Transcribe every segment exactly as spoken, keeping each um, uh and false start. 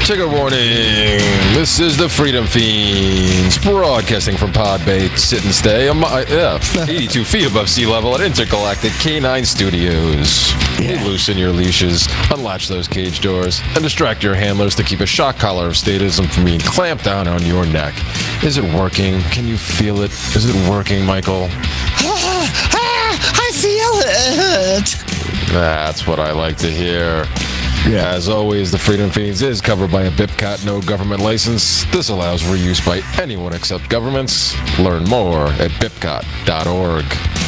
Trigger warning. This is the Freedom Fiends broadcasting from Pod Bay Sit and Stay, um, uh, yeah, eighty-two feet above sea level at Intergalactic K nine Studios. Yeah. Loosen your leashes, unlatch those cage doors, and distract your handlers to keep a shock collar of statism from being clamped down on your neck. Is it working? Can you feel it? Is it working, Michael? I feel it. That's what I like to hear. Yeah. As always, the Freedom Fiends is covered by a BIPCOT no government license. This allows reuse by anyone except governments. Learn more at bipcot dot org.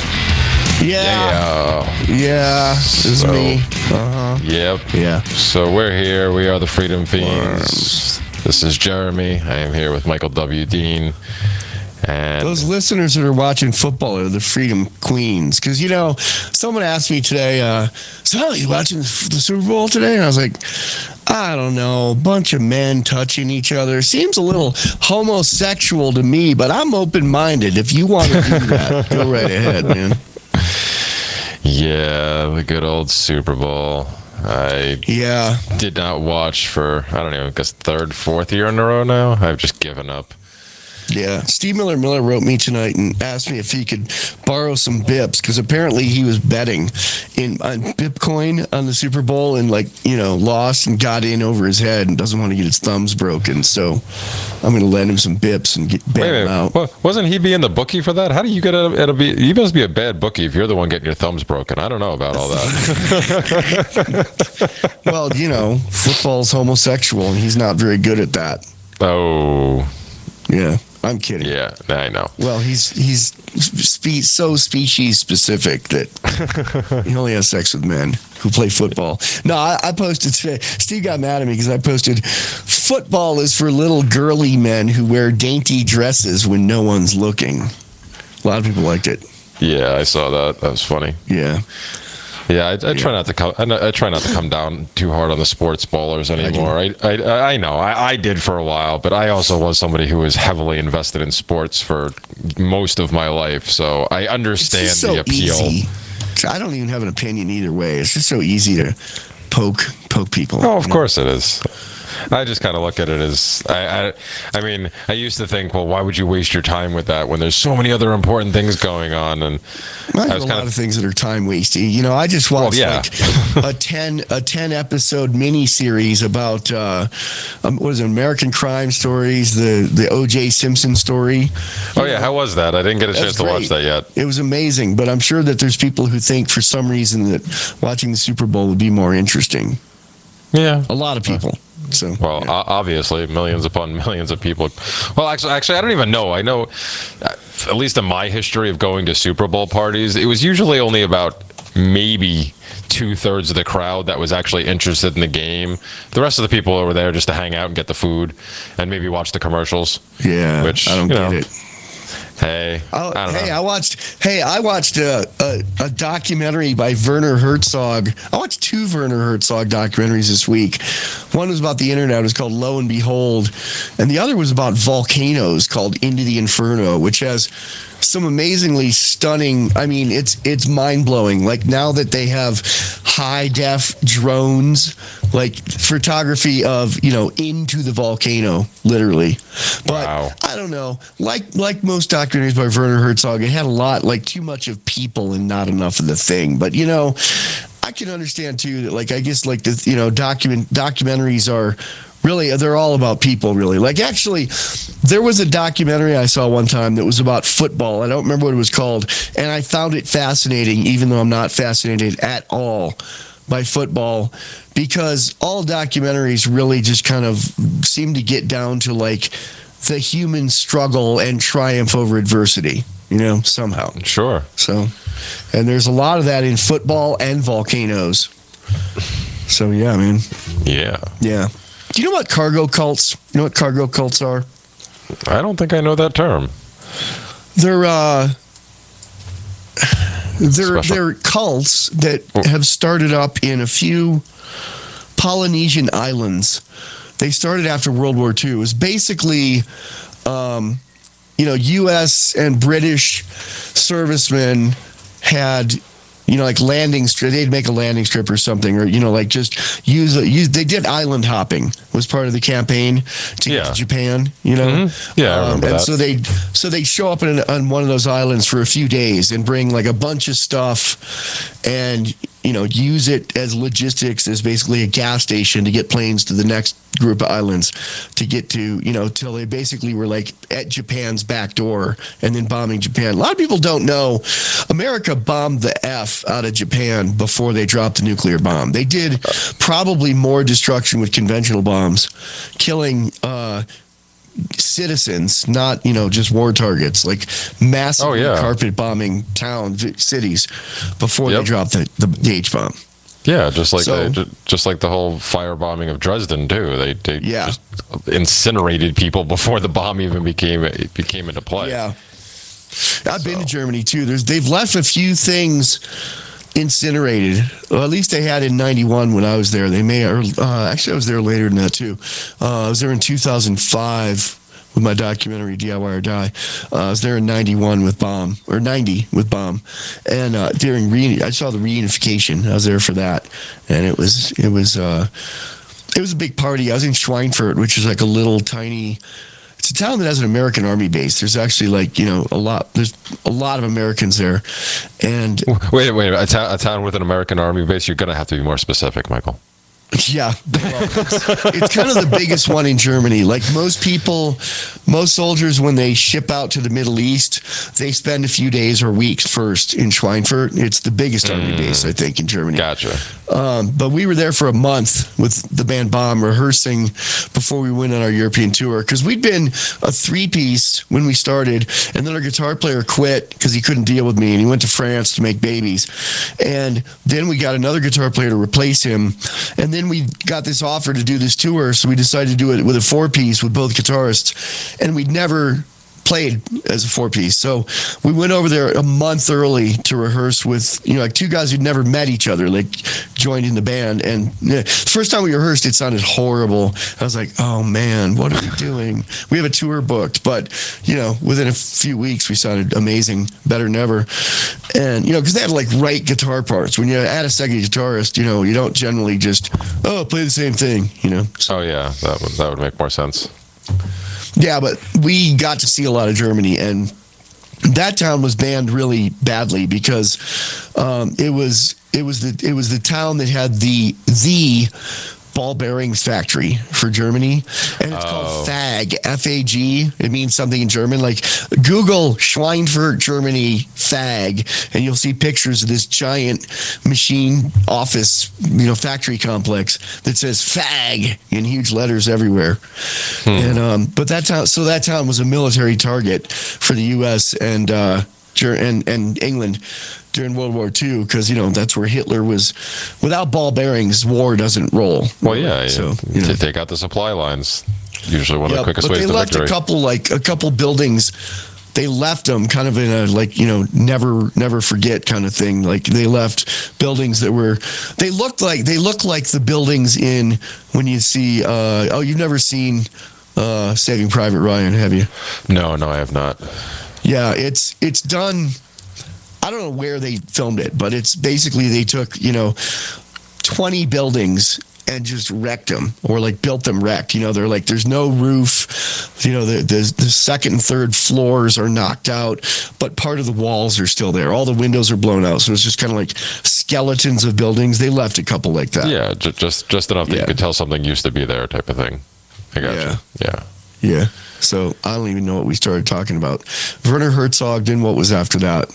Yeah. Yeah. Yeah. This is so, me. Uh-huh. Yep. Yeah. So we're here. We are the Freedom Fiends. Worms. This is Jeremy. I am here with Michael W. Dean. And those listeners that are watching football are the Freedom Queens. Because, you know, someone asked me today, uh, so are you watching the Super Bowl today? And I was like, I don't know, a bunch of men touching each other. Seems a little homosexual to me, but I'm open-minded. If you want to do that, go right ahead, man. Yeah, the good old Super Bowl. I yeah did not watch for, I don't know, I guess third, fourth year in a row now. I've just given up. Yeah, Steve Miller Miller wrote me tonight and asked me if he could borrow some bips because apparently he was betting in on Bitcoin on the Super Bowl and like you know lost and got in over his head and doesn't want to get his thumbs broken. So I'm going to lend him some bips and get bail him out. Well, wasn't he being the bookie for that? How do you get a, a be? You must be a bad bookie if you're the one getting your thumbs broken. I don't know about all that. Well, you know, football's homosexual and he's not very good at that. Oh, yeah. I'm kidding. Yeah, I know. Well, he's he's spe- so species specific that he only has sex with men who play football. No, I, I posted today. Steve got mad at me because I posted, football is for little girly men who wear dainty dresses when no one's looking. A lot of people liked it. Yeah, I saw that. That was funny. Yeah. Yeah, I, I try not to come. I, I try not to come down too hard on the sports ballers anymore. I I, I know I, I did for a while, but I also was somebody who was heavily invested in sports for most of my life, so I understand so the appeal. Easy. I don't even have an opinion either way. It's just so easy to poke poke people. Oh, of course it is. I just kind of look at it as, I, I I mean, I used to think, well, why would you waste your time with that when there's so many other important things going on? And I have a lot of, of things that are time wasting. You know, I just watched well, yeah. like a ten a ten episode mini series about uh, um, what is it, American Crime Stories, the the O J Simpson story. Oh yeah, how was that? I didn't get a That's chance to great. watch that yet. It was amazing, but I'm sure that there's people who think for some reason that watching the Super Bowl would be more interesting. Yeah, a lot of people. So, well, yeah. obviously, millions upon millions of people. Well, actually, actually, I don't even know. I know, at least in my history of going to Super Bowl parties, it was usually only about maybe two thirds of the crowd that was actually interested in the game. The rest of the people were there just to hang out and get the food, and maybe watch the commercials. Yeah, which I don't you get know, it. Hey, oh, I don't hey, know. I watched. Hey, I watched a, a a documentary by Werner Herzog. I watched two Werner Herzog documentaries this week. One was about the internet. It was called Lo and Behold, and the other was about volcanoes called Into the Inferno, which has some amazingly stunning. I mean, it's it's mind blowing. Like now that they have high def drones, like photography of you know into the volcano, literally. But wow. I don't know. Like like most documentaries by Werner Herzog, it had a lot, like too much of people and not enough of the thing. But you know, I can understand too that like I guess like the you know document documentaries are. Really, they're all about people, really. Like, actually, there was a documentary I saw one time that was about football. I don't remember what it was called, and I found it fascinating, even though I'm not fascinated at all by football, because all documentaries really just kind of seem to get down to, like, the human struggle and triumph over adversity, you know, somehow. Sure. So, and there's a lot of that in football and volcanoes. So, yeah, man. Yeah. Yeah. Do you know what cargo cults? You know what cargo cults are? I don't think I know that term. They're uh, they're Special. they're cults that have started up in a few Polynesian islands. They started after World War Two. It was basically, um, you know, U S and British servicemen had you know, like landing strip. They'd make a landing strip or something, or you know, like just use a, use. They did island hopping was part of the campaign to Yeah. get to Japan. You know, Mm-hmm. Yeah, I remember um, and that. so they so they show up in, on one of those islands for a few days and bring like a bunch of stuff, and you know, use it as logistics, as basically a gas station to get planes to the next group of islands to get to, you know, till they basically were like at Japan's back door and then bombing Japan. A lot of people don't know America bombed the F out of Japan before they dropped the nuclear bomb. They did probably more destruction with conventional bombs, killing uh, citizens, not, you know, just war targets, like massive Oh, yeah. carpet bombing towns, cities before Yep. they dropped the, the, the H bomb. Yeah, just like So- they, ju- just like the whole firebombing of Dresden too. They they Yeah. just incinerated people before the bomb even became it became into play. Yeah. I've been So. to Germany too. There's they've left a few things incinerated. Well, at least they had in ninety-one when I was there. They may, or uh, actually I was there later than that too. Uh, I was there in two thousand five with my documentary D I Y or Die. Uh, I was there in ninety-one with Bomb, or ninety with Bomb, and uh, during re- I saw the reunification. I was there for that, and it was it was uh, it was a big party. I was in Schweinfurt, which is like a little tiny. It's a town that has an American Army base. There's actually like, you know, a lot. There's a lot of Americans there, and Wait, wait, a, ta- a town with an American Army base. You're gonna have to be more specific, Michael. yeah, well, it's, it's kind of the biggest one in Germany. Like most people, most soldiers, when they ship out to the Middle East, they spend a few days or weeks first in Schweinfurt. It's the biggest army Mm. base, I think, in Germany. Gotcha. Um, but we were there for a month with the band Bomb rehearsing before we went on our European tour, because we'd been a three-piece when we started, and then our guitar player quit because he couldn't deal with me, and he went to France to make babies. And then we got another guitar player to replace him, and then we got this offer to do this tour, so we decided to do it with a four-piece with both guitarists, and we'd never played as a four-piece. So we went over there a month early to rehearse with, you know, like two guys who'd never met each other, like joined in the band. And yeah, first time we rehearsed, it sounded horrible. I was like, oh man, what are we doing? We have a tour booked, but you know, within a few weeks we sounded amazing, better than ever. And you know, because they had like right guitar parts. When you add a second guitarist, you know, you don't generally just, oh, play the same thing, you know. Oh yeah, that would that would make more sense. Yeah, but we got to see a lot of Germany, and that town was banned really badly because um, it was it was the it was the town that had the the ball bearings factory for Germany, and it's Oh. called F A G, F A G. It means something in German. Like Google Schweinfurt, Germany, F A G, and you'll see pictures of this giant machine office, you know, factory complex that says F A G in huge letters everywhere. Hmm. And um, but that town, so that town was a military target for the U S and uh, Ger- and and England during World War Two, because you know that's where Hitler was. Without ball bearings, war doesn't roll. Well, yeah, so yeah. you know. To take out the supply lines. Usually one of Yeah, the quickest but ways they to left victory. a couple like a couple buildings. They left them kind of in a like, you know, never never forget kind of thing. Like they left buildings that were they looked like they look like the buildings in when you see uh oh you've never seen uh Saving Private Ryan, have you? No, no, I have not. Yeah, it's it's done. I don't know where they filmed it, but it's basically they took, you know, twenty buildings and just wrecked them, or like built them wrecked. You know, they're like, there's no roof. You know, the, the the second and third floors are knocked out, but part of the walls are still there. All the windows are blown out, so it's just kind of like skeletons of buildings. They left a couple like that. Yeah, j- just just enough that Yeah. you could tell something used to be there, type of thing. I got Yeah. you. Yeah. Yeah. So I don't even know what we started talking about. Werner Herzog. Then what was after that?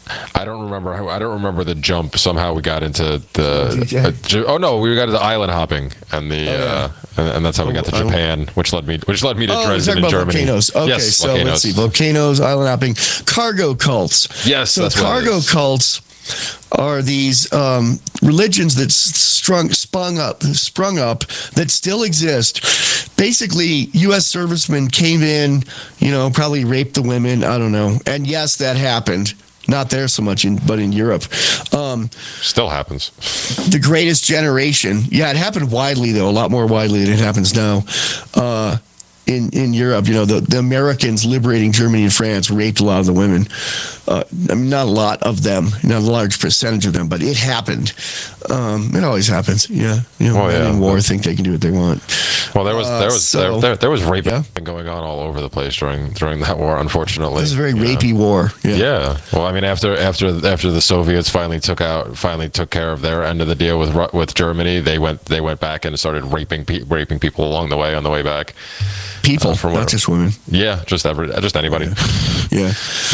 I don't remember. how- I don't remember the jump. Somehow we got into the. Yeah. uh, Ju- oh no, we got into island hopping, and the, Oh, yeah. uh, and, and that's how we got to Oh, I don't- Japan, which led me, which led me to Oh, we're Dresden talking in about Germany. volcanoes. Okay, yes, so volcanoes. let's see. Volcanoes, island hopping, cargo cults. Yes, so that's what it cargo is. cults are these um, religions that s- strung, sprung up, sprung up that still exist. Basically, U S servicemen came in, you know, probably raped the women. I don't know. And yes, that happened. Not there so much, in, but in Europe. Um, Still happens. the Greatest Generation. Yeah, it happened widely, though, a lot more widely than it happens now. Uh, in, in Europe, you know, the, the Americans liberating Germany and France raped a lot of the women. Uh, I mean, not a lot of them, not a large percentage of them, but it happened. Um, it always happens. Yeah. You know, oh, men yeah. in war think they can do what they want. Well, there was there was uh, so, there, there, there was rape yeah. going on all over the place during during that war. Unfortunately, it was a very rapey know. war. Yeah. yeah. Well, I mean, after after after the Soviets finally took out finally took care of their end of the deal with with Germany, they went they went back and started raping pe- raping people along the way on the way back. People, uh, from not where, just women. Yeah, just every just anybody. Yeah. yeah.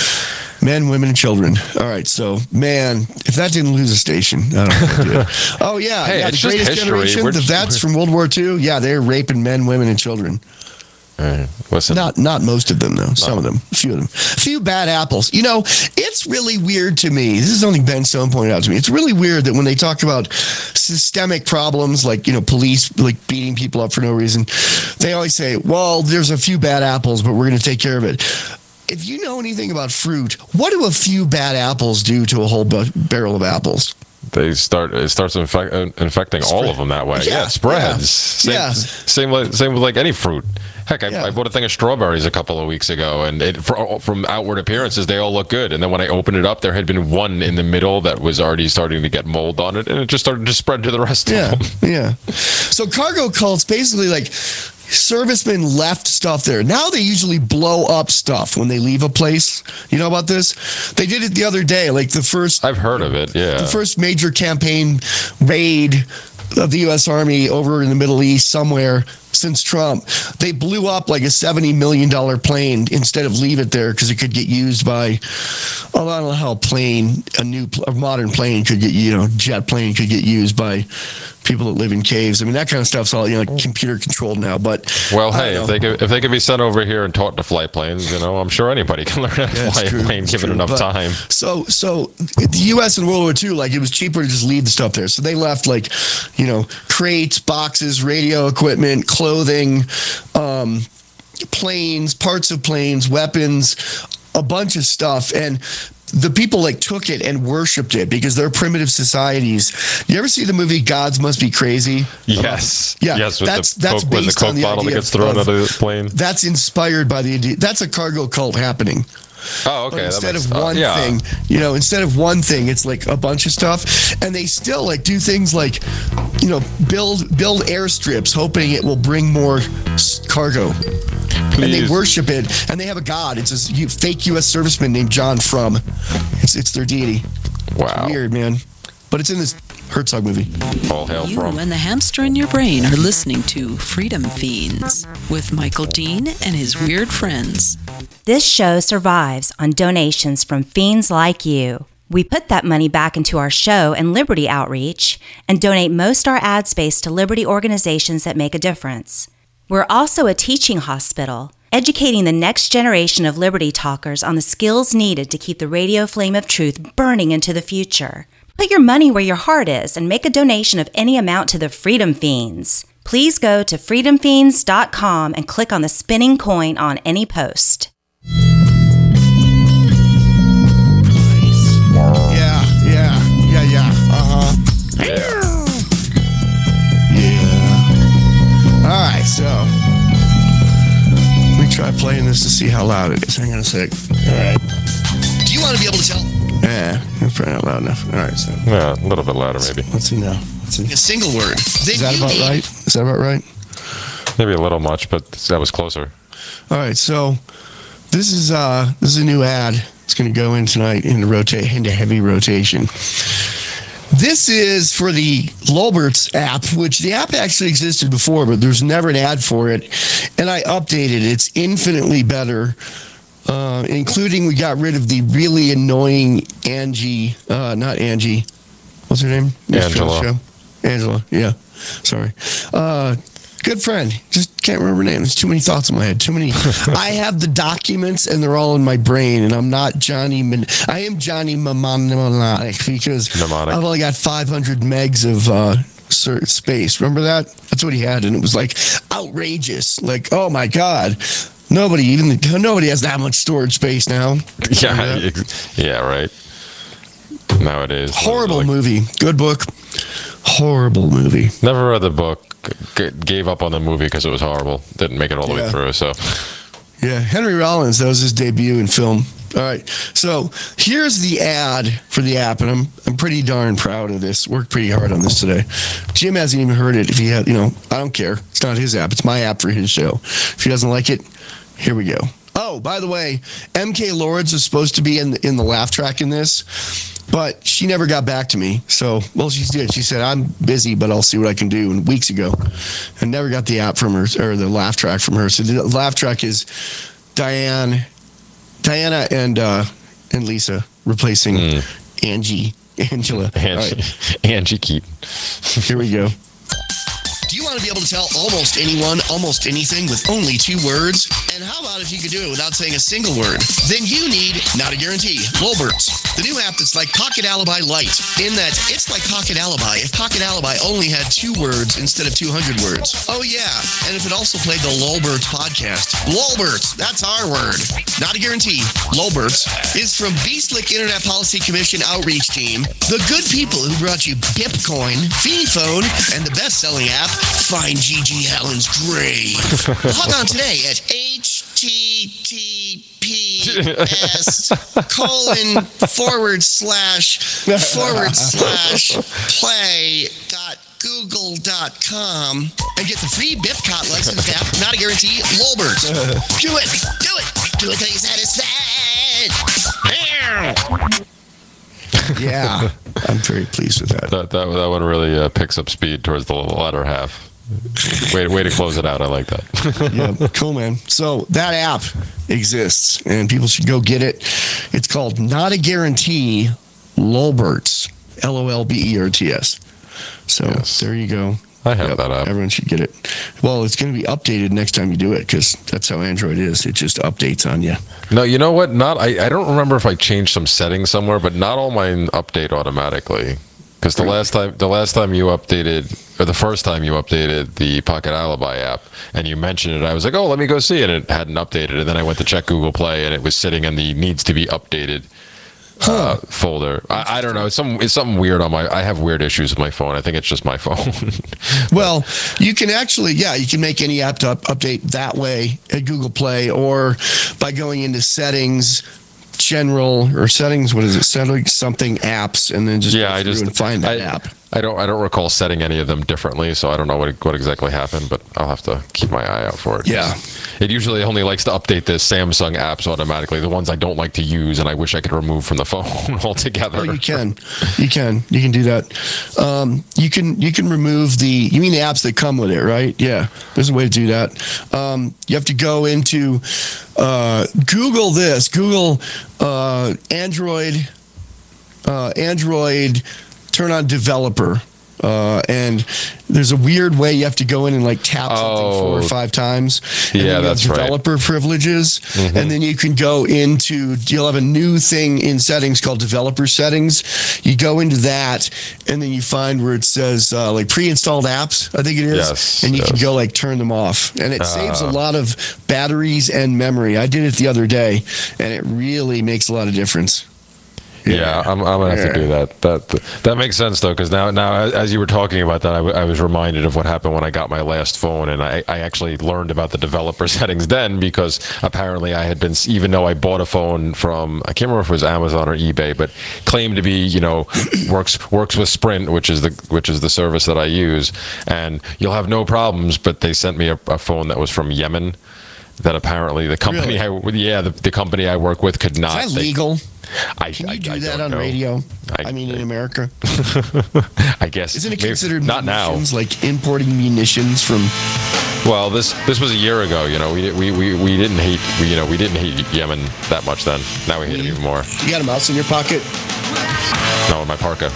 Men, women, and children. All right, so man, if that didn't lose a station, I don't know what to do. Oh yeah, hey, yeah. it's The Greatest just Generation, We're the just, vets from World War Two. Yeah, they're raping men, women, and children. Right, listen. Not not most of them though. Some no. of them, a few of them, a few bad apples. You know, it's really weird to me. This is something Ben Stone pointed out to me. It's really weird that when they talk about systemic problems, like you know, police like beating people up for no reason, they always say, "Well, there's a few bad apples, but we're going to take care of it." If you know anything about fruit, what do a few bad apples do to a whole b- barrel of apples? They start it starts infect, infecting Spread. all of them that way. Yeah, yeah it spreads. Yeah. Same, yeah. same, same with like any fruit. Heck, I, yeah. I bought a thing of strawberries a couple of weeks ago, and it, for, from outward appearances, they all look good. And then when I opened it up, there had been one in the middle that was already starting to get mold on it, and it just started to spread to the rest yeah. of them. Yeah. So cargo cults basically like servicemen left stuff there. Now they usually blow up stuff when they leave a place. You know about this? They did it the other day, like the first... I've heard of it, yeah. The first major campaign raid of the U S Army over in the Middle East somewhere since Trump. They blew up like a seventy million dollars plane instead of leave it there because it could get used by... Oh, I don't know how a plane, a new, a modern plane could get, you know, jet plane could get used by people that live in caves. I mean, that kind of stuff's all, you know, like computer controlled now. But well, hey, if they could, if they could be sent over here and taught to fly planes, you know, I'm sure anybody can learn how to yeah, fly true, a plane given true. enough but, time. So, so the U S in World War Two, like it was cheaper to just leave the stuff there. So they left like, you know, crates, boxes, radio equipment, clothing, um, planes, parts of planes, weapons, a bunch of stuff. And the people like took it and worshipped it because they're primitive societies. You ever see the movie Gods Must Be Crazy? Yes. Yeah. Yes. With that's the that's Coke, based with the Coke on the bottle that idea gets thrown of, out of the plane. That's inspired by the idea. That's a cargo cult happening. Oh, okay. But instead makes, of one uh, yeah. thing, you know, instead of one thing, it's like a bunch of stuff, and they still like do things like, you know, build build airstrips, hoping it will bring more cargo. Please. And they worship it, and they have a god. It's a fake U S serviceman named John Frum. It's it's their deity. Wow. It's weird, man. But it's in this Herzog movie. All hail You Frum. and the hamster in your brain are listening to Freedom Fiends with Michael Dean and his weird friends. This show survives on donations from fiends like you. We put that money back into our show and Liberty outreach and donate most our ad space to Liberty organizations that make a difference. We're also a teaching hospital, educating the next generation of Liberty talkers on the skills needed to keep the radio flame of truth burning into the future. Put your money where your heart is and make a donation of any amount to the Freedom Fiends. Please go to freedom fiends dot com and click on the spinning coin on any post. Yeah, yeah, yeah, yeah. Uh-huh. Yeah. Yeah. All right, so let me try playing this to see how loud it is. Hang on a sec. All right. Do you want to be able to tell Yeah, that's probably not loud enough. All right, so Yeah, a little bit louder maybe. let's see now. Let's see. a single word? Then Is that you about need- right? Is that about right? Maybe a little much, but that was closer. All right, so this is uh this is a new ad. It's going to go in tonight into rotate into heavy rotation. This is for the Lolberts app, which the app actually existed before, but there's never an ad for it. And I updated it. It's infinitely better, uh, including we got rid of the really annoying Angie, uh, not Angie. What's her name? Angela. Show. Angela, yeah. Sorry. Uh, good friend. Just can't remember her name. There's too many thoughts in my head. Too many. I have the documents and they're all in my brain, and I'm not Johnny. Man- I am Johnny Mnemonic because Mnemonic. I've only got five hundred megs of uh, cert space. Remember that? That's what he had, and it was like outrageous. Like, oh my god. Nobody even nobody has that much storage space now. Yeah, ex- yeah, right. Nowadays. Horrible like, movie. Good book. Horrible movie. Never read the book. g- gave up on the movie because it was horrible. Didn't make it all the Yeah. way through. So, Yeah, Henry Rollins, that was his debut in film. All right, so here's the ad for the app, and I'm I'm pretty darn proud of this. Worked pretty hard on this today. Jim hasn't even heard it. If he had, you know, I don't care. It's not his app. It's my app for his show. If he doesn't like it, here we go. Oh, by the way, M K Lords is supposed to be in the, in the laugh track in this, but she never got back to me. So, well, she did. She said, I'm busy, but I'll see what I can do. And weeks ago, I never got the app from her, or the laugh track from her. So the laugh track is Diane, Diana and uh, and Lisa replacing mm. Angie, Angela. Angie, right. Angie Keaton. Here we go. Do you want to be able to tell almost anyone, almost anything with only two words? And how about if you could do it without saying a single word? Then you need, not a guarantee, Lolberts, the new app that's like Pocket Alibi Lite, in that it's like Pocket Alibi if Pocket Alibi only had two words instead of two hundred words. Oh yeah, and if it also played the Lolberts podcast. Lolberts, that's our word. Not a guarantee. Lolberts is from Beastlick Internet Policy Commission Outreach Team, the good people who brought you Pipcoin, Fiendphone, and the best-selling app, Find Gigi Allen's Grave. Log on today at H T T P S colon forward slash forward slash play dot google dot com and get the free Bipcot license app. Not a guarantee. Lolbert. Do it. Do it. Do it till you're satisfied. Yeah, I'm very pleased with that. That that, that one really uh, picks up speed towards the latter half. Way, way to close it out. I like that. Yeah, cool, man. So that app exists, and people should go get it. It's called Not a Guarantee Lolberts. L O L B E R T S. So yes. There you go. I have yep, that app. Everyone should get it. Well, it's going to be updated next time you do it because that's how Android is. It just updates on you. No, you know what? Not. I, I don't remember if I changed some settings somewhere, but not all mine update automatically. Because the last time, the last time you updated, or the first time you updated the Pocket Alibi app, and you mentioned it, I was like, "Oh, let me go see it." And it hadn't updated, and then I went to check Google Play, and it was sitting in the needs to be updated uh, huh. folder. I, I don't know. It's some it's something weird on my. I have weird issues with my phone. I think it's just my phone. Well, you can actually, yeah, you can make any app to up, update that way at Google Play, or by going into settings. General or settings, what is it? Settings something apps, and then just yeah, go I just and find that I, app. I don't I don't recall setting any of them differently, so I don't know what what exactly happened, but I'll have to keep my eye out for it. Yeah, it usually only likes to update the Samsung apps automatically, the ones I don't like to use, and I wish I could remove from the phone altogether. Oh, you can, you can, you can do that. Um, you can you can remove the. You mean the apps that come with it, right? Yeah, there's a way to do that. Um, you have to go into uh, Google this. Google uh, Android. Uh, Android. Turn on developer, uh, and there's a weird way you have to go in and like tap something oh, four or five times. And yeah, then you that's have right. Developer privileges, mm-hmm. and then you can go into. You'll have a new thing in settings called developer settings. You go into that, and then you find where it says uh, like pre-installed apps. I think it is, yes, and you yes. can go like turn them off, and it uh, saves a lot of batteries and memory. I did it the other day, and it really makes a lot of difference. Yeah, yeah, I'm, I'm gonna have yeah. to do that. That that makes sense though, because now now as you were talking about that, I, w- I was reminded of what happened when I got my last phone, and I, I actually learned about the developer settings then, because apparently I had been, even though I bought a phone from, I can't remember if it was Amazon or eBay, but claimed to be, you know, works works with Sprint, which is the which is the service that I use, and you'll have no problems. But they sent me a, a phone that was from Yemen. That apparently the company really? I yeah the, the company I work with could not. Is that legal? I, Can you I, do I that on know. radio? I, I mean, I, in America? I guess. Isn't it maybe, considered not now? Like importing munitions from? Well, this this was a year ago. You know, we we we, we didn't hate we, you know we didn't hate Yemen that much then. Now we hate mm. it even more. You got a mouse in your pocket? No, in my parka.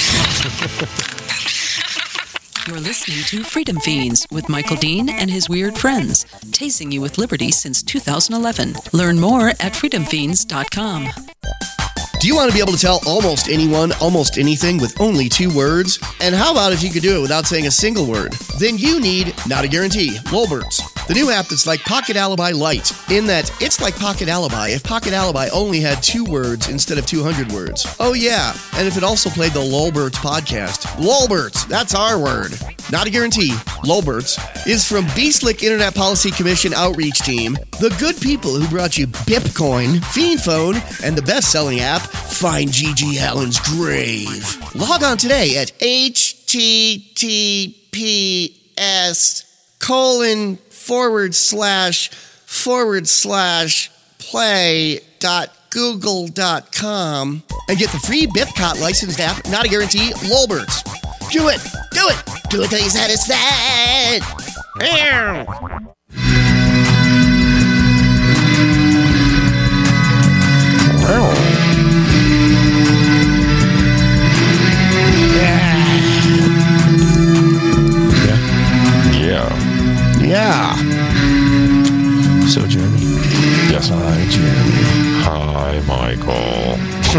You're listening to Freedom Fiends with Michael Dean and his weird friends, tasing you with liberty since two thousand eleven. Learn more at freedom fiends dot com. Do you want to be able to tell almost anyone, almost anything with only two words? And how about if you could do it without saying a single word? Then you need, not a guarantee, Lolberts, The new app that's like Pocket Alibi Lite, in that it's like Pocket Alibi if Pocket Alibi only had two words instead of two hundred words. Oh yeah, and if it also played the Lolberts podcast. Lolberts, that's our word. Not a guarantee. Lolberts is from B-Slick Internet Policy Commission Outreach Team, the good people who brought you Bipcoin, Fiend Phone, and the best-selling app, Find Gigi Allen's Grave. Log on today at H T T P S colon forward slash forward slash play dot google dot com and get the free Bipcot licensed app. Not a guarantee. Lolberts. Do it. Do it. Do it till you're satisfied. Yeah. Yeah. So, Jeremy. Yes. Hi, Jeremy. Hi, Michael.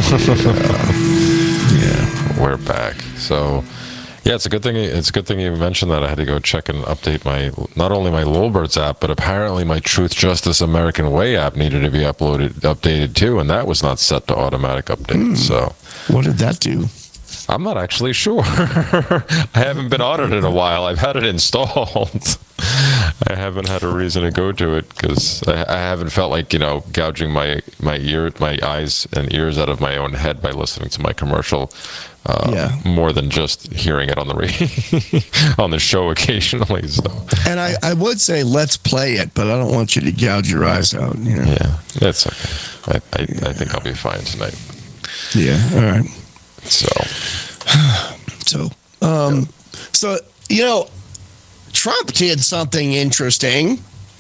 Yeah. We're back. So, yeah, it's a good thing. It's a good thing you mentioned that. I had to go check and update my not only my Lolberts app, but apparently my Truth, Justice, American Way app needed to be uploaded, updated too, and that was not set to automatic update. Mm. So, what did that do? I'm not actually sure. I haven't been on it in a while. I've had it installed. I haven't had a reason to go to it because I, I haven't felt like, you know, gouging my my ear, my eyes and ears out of my own head by listening to my commercial. Uh, yeah. More than just hearing it on the radio, on the show occasionally. So. And I, I would say let's play it, but I don't want you to gouge your eyes out. You know? Yeah, that's okay. I I, yeah. I think I'll be fine tonight. Yeah. All right. So. So. Um. So you know, Trump did something interesting.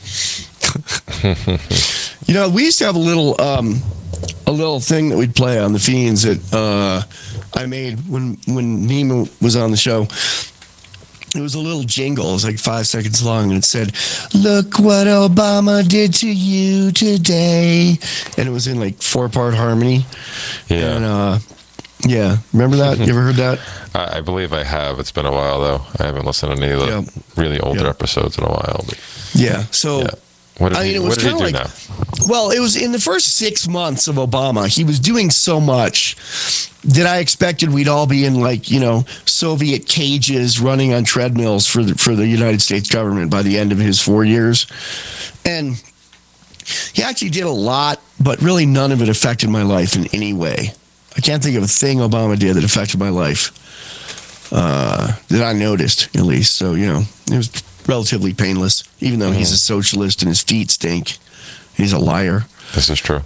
You know, we used to have a little um, a little thing that we'd play on the Fiends that uh, I made when when Nima was on the show. It was a little jingle. It was like five seconds long, and it said, "Look what Obama did to you today," and it was in like four part harmony. Yeah. And, uh, yeah. Remember that? You ever heard that? I, I believe I have. It's been a while though. I haven't listened to any of the yeah. really older yeah. episodes in a while. But, yeah. So. Yeah. What did I mean, he, it was what did he do like, now? Well, it was in the first six months of Obama, he was doing so much that I expected we'd all be in like, you know, Soviet cages running on treadmills for the, for the United States government by the end of his four years. And he actually did a lot, but really none of it affected my life in any way. I can't think of a thing Obama did that affected my life uh, that I noticed, at least. So, you know, it was relatively painless, even though mm-hmm. he's a socialist and his feet stink. He's a liar. This is true.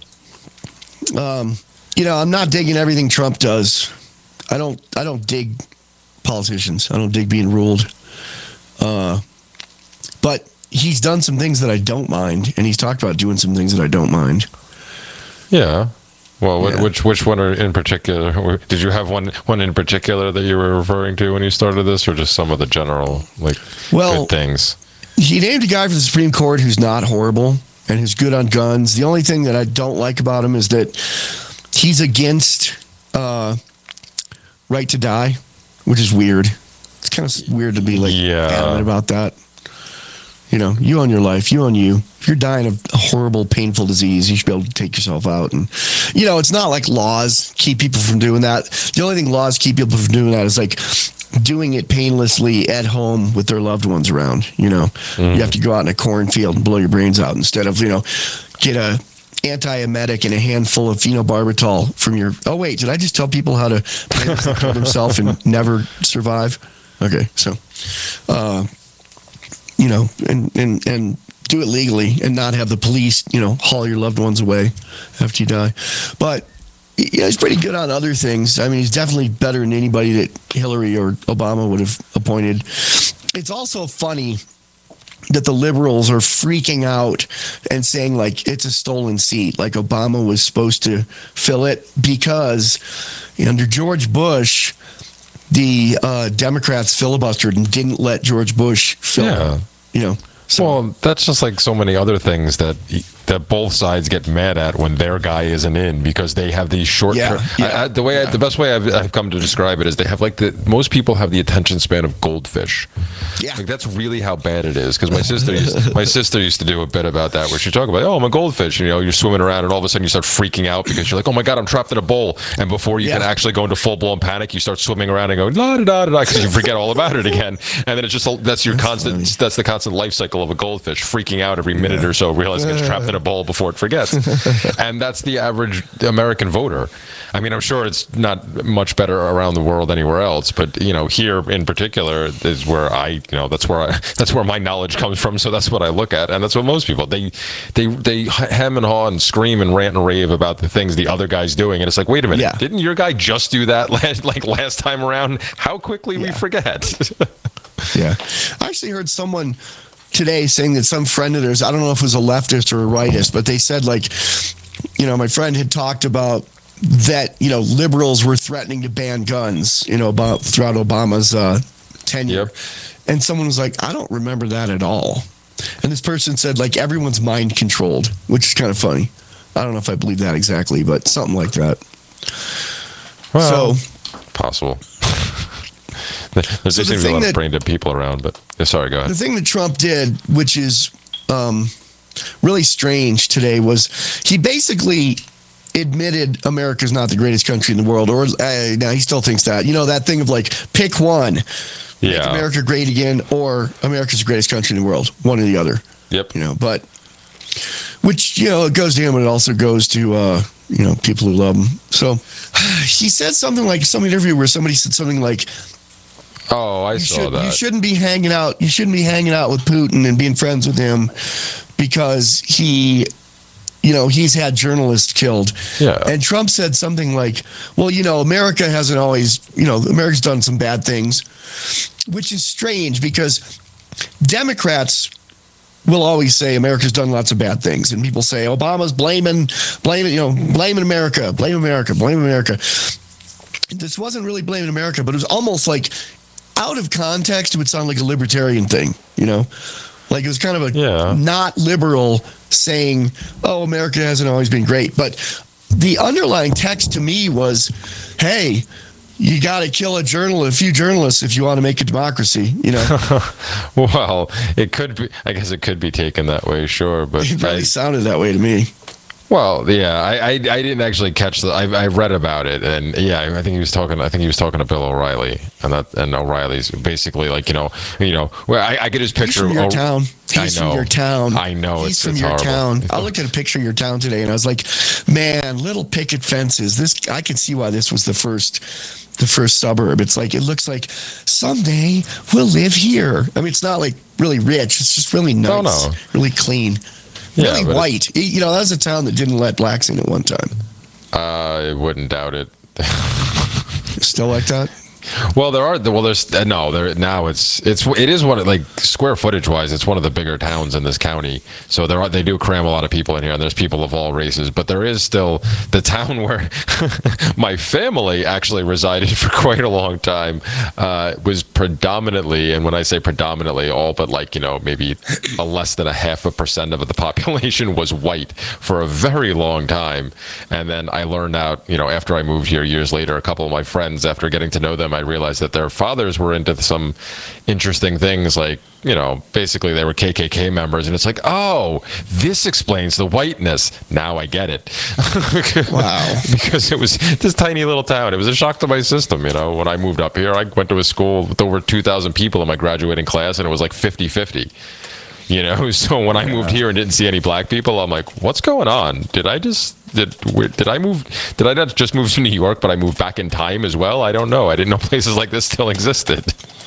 Um, you know, I'm not digging everything Trump does. I don't. I don't dig politicians. I don't dig being ruled. Uh, but he's done some things that I don't mind, and he's talked about doing some things that I don't mind. Yeah. Well, yeah. which which one are in particular? Did you have one one in particular that you were referring to when you started this, or just some of the general like well, good things? He named a guy for the Supreme Court who's not horrible and who's good on guns. The only thing that I don't like about him is that he's against uh, right to die, which is weird. It's kind of weird to be like yeah. adamant about that. You know, you own your life. You own you. If you're dying of a horrible, painful disease, you should be able to take yourself out. And, you know, it's not like laws keep people from doing that. The only thing laws keep people from doing that is like doing it painlessly at home with their loved ones around. You know, mm. you have to go out in a cornfield and blow your brains out instead of, you know, get a antiemetic and a handful of phenobarbital from your. Oh, wait, did I just tell people how to kill themselves and never survive? Okay, so, uh, you know, and, and, and do it legally and not have the police, you know, haul your loved ones away after you die. But yeah, he's pretty good on other things. I mean, he's definitely better than anybody that Hillary or Obama would have appointed. It's also funny that the liberals are freaking out and saying like it's a stolen seat, like Obama was supposed to fill it because under George Bush, the uh, Democrats filibustered and didn't let George Bush fill yeah. it. You know, So, well, that's just like so many other things that that both sides get mad at when their guy isn't in because they have these short. Yeah, term, yeah, I, I, the way, yeah. I, the best way I've, I've come to describe it is they have like the most people have the attention span of goldfish. Yeah. Like that's really how bad it is. Because my sister, used, my sister used to do a bit about that where she talk about, oh, I'm a goldfish. You know, you're swimming around and all of a sudden you start freaking out because you're like, oh my god, I'm trapped in a bowl. And before you Yeah. can actually go into full blown panic, you start swimming around and go la da da da because you forget all about it again. And then it's just that's your That's constant. funny. That's the constant life cycle of a goldfish, freaking out every minute or so, realizing it's trapped in a bowl before it forgets. And that's the average American voter. I mean, I'm sure it's not much better around the world anywhere else, but you know, here in particular is where I, you know, that's where I, that's where my knowledge comes from. So that's what I look at, and that's what most people they they they hem and haw and scream and rant and rave about the things the other guy's doing, and it's like, wait a minute, Yeah. didn't your guy just do that last, like last time around? How quickly we Yeah. forget. Yeah. I actually heard someone today saying that some friend of theirs, I don't know if it was a leftist or a rightist, but they said, like, you know, my friend had talked about that, you know, liberals were threatening to ban guns, you know, about throughout Obama's uh, tenure. Yep. And someone was like, I don't remember that at all. And this person said, like, everyone's mind controlled, which is kind of funny. I don't know if I believe that exactly, but something like that. Well, so possible. There So just the seems to be a thing lot that- of brain dead people around, but yeah, sorry, go ahead. the thing that Trump did, which is um, really strange today, was he basically admitted America's not the greatest country in the world, or uh, now he still thinks that. You know, that thing of like, pick one, make Yeah. America great again, or America's the greatest country in the world, one or the other. Yep. You know, but which, you know, it goes to him, but it also goes to uh, you know, people who love him. So he said something like, some interview where somebody said something like, Oh, I you, saw should, that. you shouldn't be hanging out. You shouldn't be hanging out with Putin and being friends with him because he, you know, he's had journalists killed. Yeah. And Trump said something like, well, you know, America hasn't always, you know, America's done some bad things, which is strange because Democrats will always say America's done lots of bad things. And people say Obama's blaming, blaming, you know, blaming America, blame America, blame America. This wasn't really blaming America, but it was almost like, out of context, it would sound like a libertarian thing, you know? Like it was kind of a Yeah. not liberal saying, oh, America hasn't always been great. But the underlying text to me was, hey, you got to kill a journal, a few journalists if you want to make a democracy, you know? Well, it could be, I guess it could be taken that way, sure. But It really I, sounded that way to me. well, yeah, I, I, I didn't actually catch the, I, I read about it. And yeah, I think he was talking, I think he was talking to Bill O'Reilly. And that, and O'Reilly's basically like, you know, you know, well, I, I get his He's picture. from your oh, town. I He's know. from your town. I know. He's it's, from it's your horrible. town. I looked at a picture of your town today, and I was like, man, little picket fences. This I can see why this was the first, the first suburb. It's like it looks like someday we'll live here. I mean, it's not like really rich. It's just really nice, No, no. really clean, Yeah, really but white. You know, that was a town that didn't let blacks in at one time. I wouldn't doubt it. Still like that? Well, there are well, there's uh, no there now. It's it's it is one of, like square footage wise, it's one of the bigger towns in this county. So there are they do cram a lot of people in here, and there's people of all races. But there is still the town where my family actually resided for quite a long time. Uh, was predominantly, and when I say predominantly, all but like you know maybe a less than a half a percent of the population was white for a very long time. And then I learned out, you know, after I moved here years later, a couple of my friends, after getting to know them, I realized that their fathers were into some interesting things, like, you know, basically they were K K K members, and it's like, oh, this explains the whiteness. Now I get it. Wow. Because it was this tiny little town. It was a shock to my system, you know. When I moved up here, I went to a school with over two thousand people in my graduating class, and it was like fifty-fifty. You know, so when I moved here and didn't see any black people, I'm like, what's going on? Did I just, did where, did I move, did I not just move to New York, but I moved back in time as well? I don't know. I didn't know places like this still existed.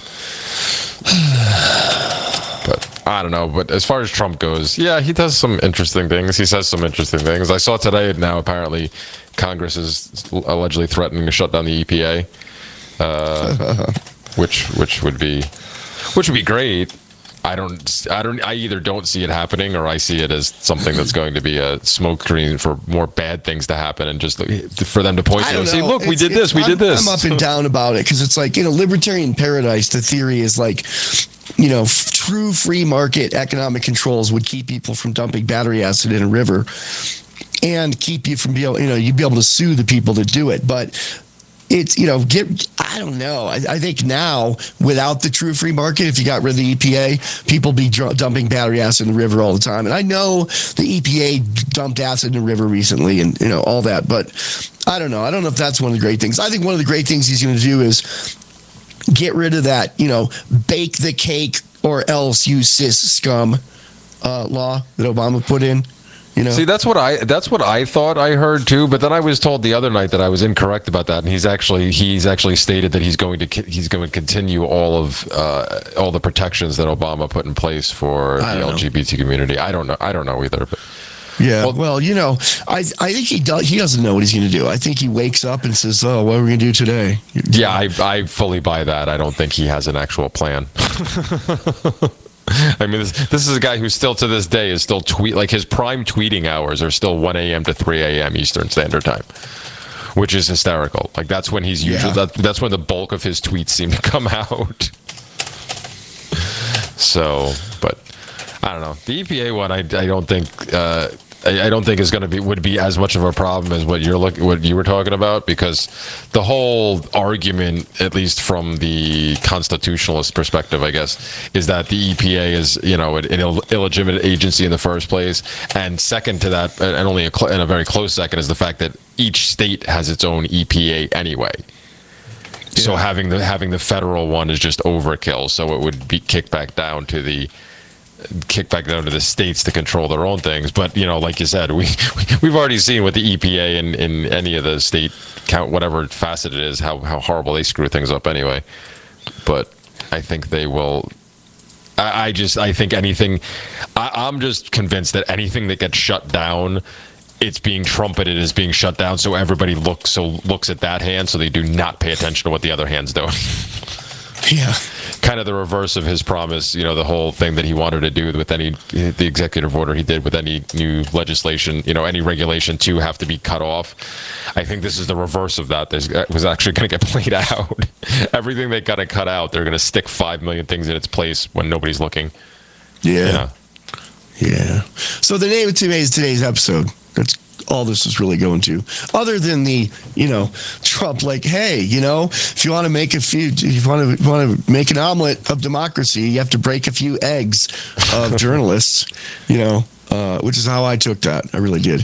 But I don't know. But as far as Trump goes, yeah, he does some interesting things. He says some interesting things. I saw today now apparently Congress is allegedly threatening to shut down the E P A, uh, which which would be which would be great. I don't, I don't, I either don't see it happening or I see it as something that's going to be a smoke screen for more bad things to happen, and just for them to point to and say, look, we did this, we did this. I'm up and down about it because it's like, you know, libertarian paradise. The theory is like, you know, f- true free market economic controls would keep people from dumping battery acid in a river and keep you from being, you know, you'd be able to sue the people that do it. But it's, you know, get, I don't know. I, I think now, without the true free market, if you got rid of the E P A, people be dr- dumping battery acid in the river all the time. And I know the E P A dumped acid in the river recently and, you know, all that. But I don't know. I don't know if that's one of the great things. I think one of the great things he's going to do is get rid of that, you know, bake the cake or else you cis scum uh, law that Obama put in. You know? See, that's what I that's what I thought I heard too, but then I was told the other night that I was incorrect about that, and he's actually he's actually stated that he's going to he's going to continue all of uh, all the protections that Obama put in place for the L G B T community. I don't know. I don't know either. But yeah, well, well, you know, I I think he does. He doesn't know what he's going to do. I think he wakes up and says, "Oh, what are we going to do today?" Yeah, I I fully buy that. I don't think he has an actual plan. I mean, this, this is a guy who still to this day is still tweet, like his prime tweeting hours are still one a.m. to three a.m. Eastern Standard Time, which is hysterical. Like that's when he's usually, yeah. that, that's when the bulk of his tweets seem to come out. So, but I don't know. The E P A one, I, I don't think, uh, I, I don't think is going to be, would be as much of a problem as what you're looking, what you were talking about, because the whole argument, at least from the constitutionalist perspective, I guess, is that the E P A is, you know, an, an Ill, illegitimate agency in the first place. And second to that, and only a cl- and a very close second, is the fact that each state has its own E P A anyway. Yeah. So having the having the federal one is just overkill. So it would be kicked back down to the kick back down to the states to control their own things. But, you know, like you said, we, we've already seen with the E P A in, in any of the state count, whatever facet it is, how, how horrible they screw things up anyway. But I think they will. I, I just, I think anything, I, I'm just convinced that anything that gets shut down, it's being trumpeted as being shut down. So everybody looks, so looks at that hand. So they do not pay attention to what the other hand's doing. Yeah. Kind of the reverse of his promise, you know, the whole thing that he wanted to do with any, the executive order he did with any new legislation, you know, any regulation to have to be cut off. I think this is the reverse of that. This was actually going to get played out. Everything they got to cut out, they're going to stick five million things in its place when nobody's looking. Yeah. You know? Yeah. So the name of today's today's episode, that's all this is really going to, other than the, you know, Trump, like, hey, you know, if you want to make a few, if you want to want to make an omelet of democracy, you have to break a few eggs of journalists, you know, uh, which is how I took that. I really did.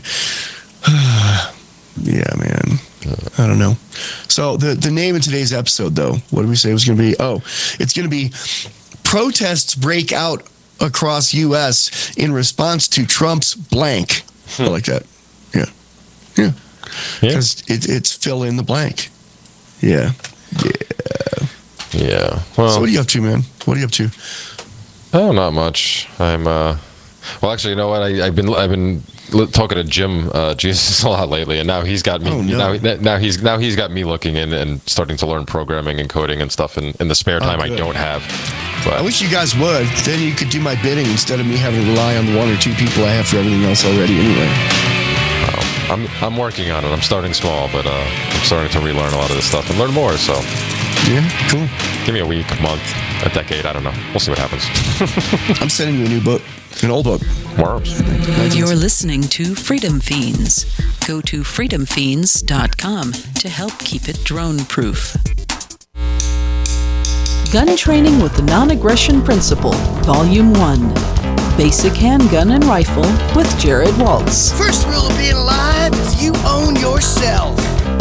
Yeah, man. I don't know. So the, the name of today's episode, though, what did we say it was going to be? Oh, it's going to be Protests Break Out Across U S in Response to Trump's Blank. I like that. Yeah. Yeah. Because yeah. it, it's fill in the blank. Yeah. Yeah. Yeah. Well, so what are you up to, man? What are you up to? Oh, not much. I'm, uh, well, actually, you know what? I, I've been, I've been talking to Jim, uh, Jesus a lot lately, and now he's got me, oh, no. now, now he's, now he's got me looking in and starting to learn programming and coding and stuff in, in the spare time oh, I don't have. But I wish you guys would. Then you could do my bidding instead of me having to rely on the one or two people I have for everything else already anyway. I'm I'm working on it. I'm starting small, but uh, I'm starting to relearn a lot of this stuff and learn more. So, yeah, cool. Give me a week, a month, a decade. I don't know. We'll see what happens. I'm sending you a new book, an old book. Worms. You're listening to Freedom Fiends. Go to freedom fiends dot com to help keep it drone-proof. Gun Training with the Non-Aggression Principle, Volume one. Basic Handgun and Rifle with Jared Waltz. First rule of being alive is you own yourself.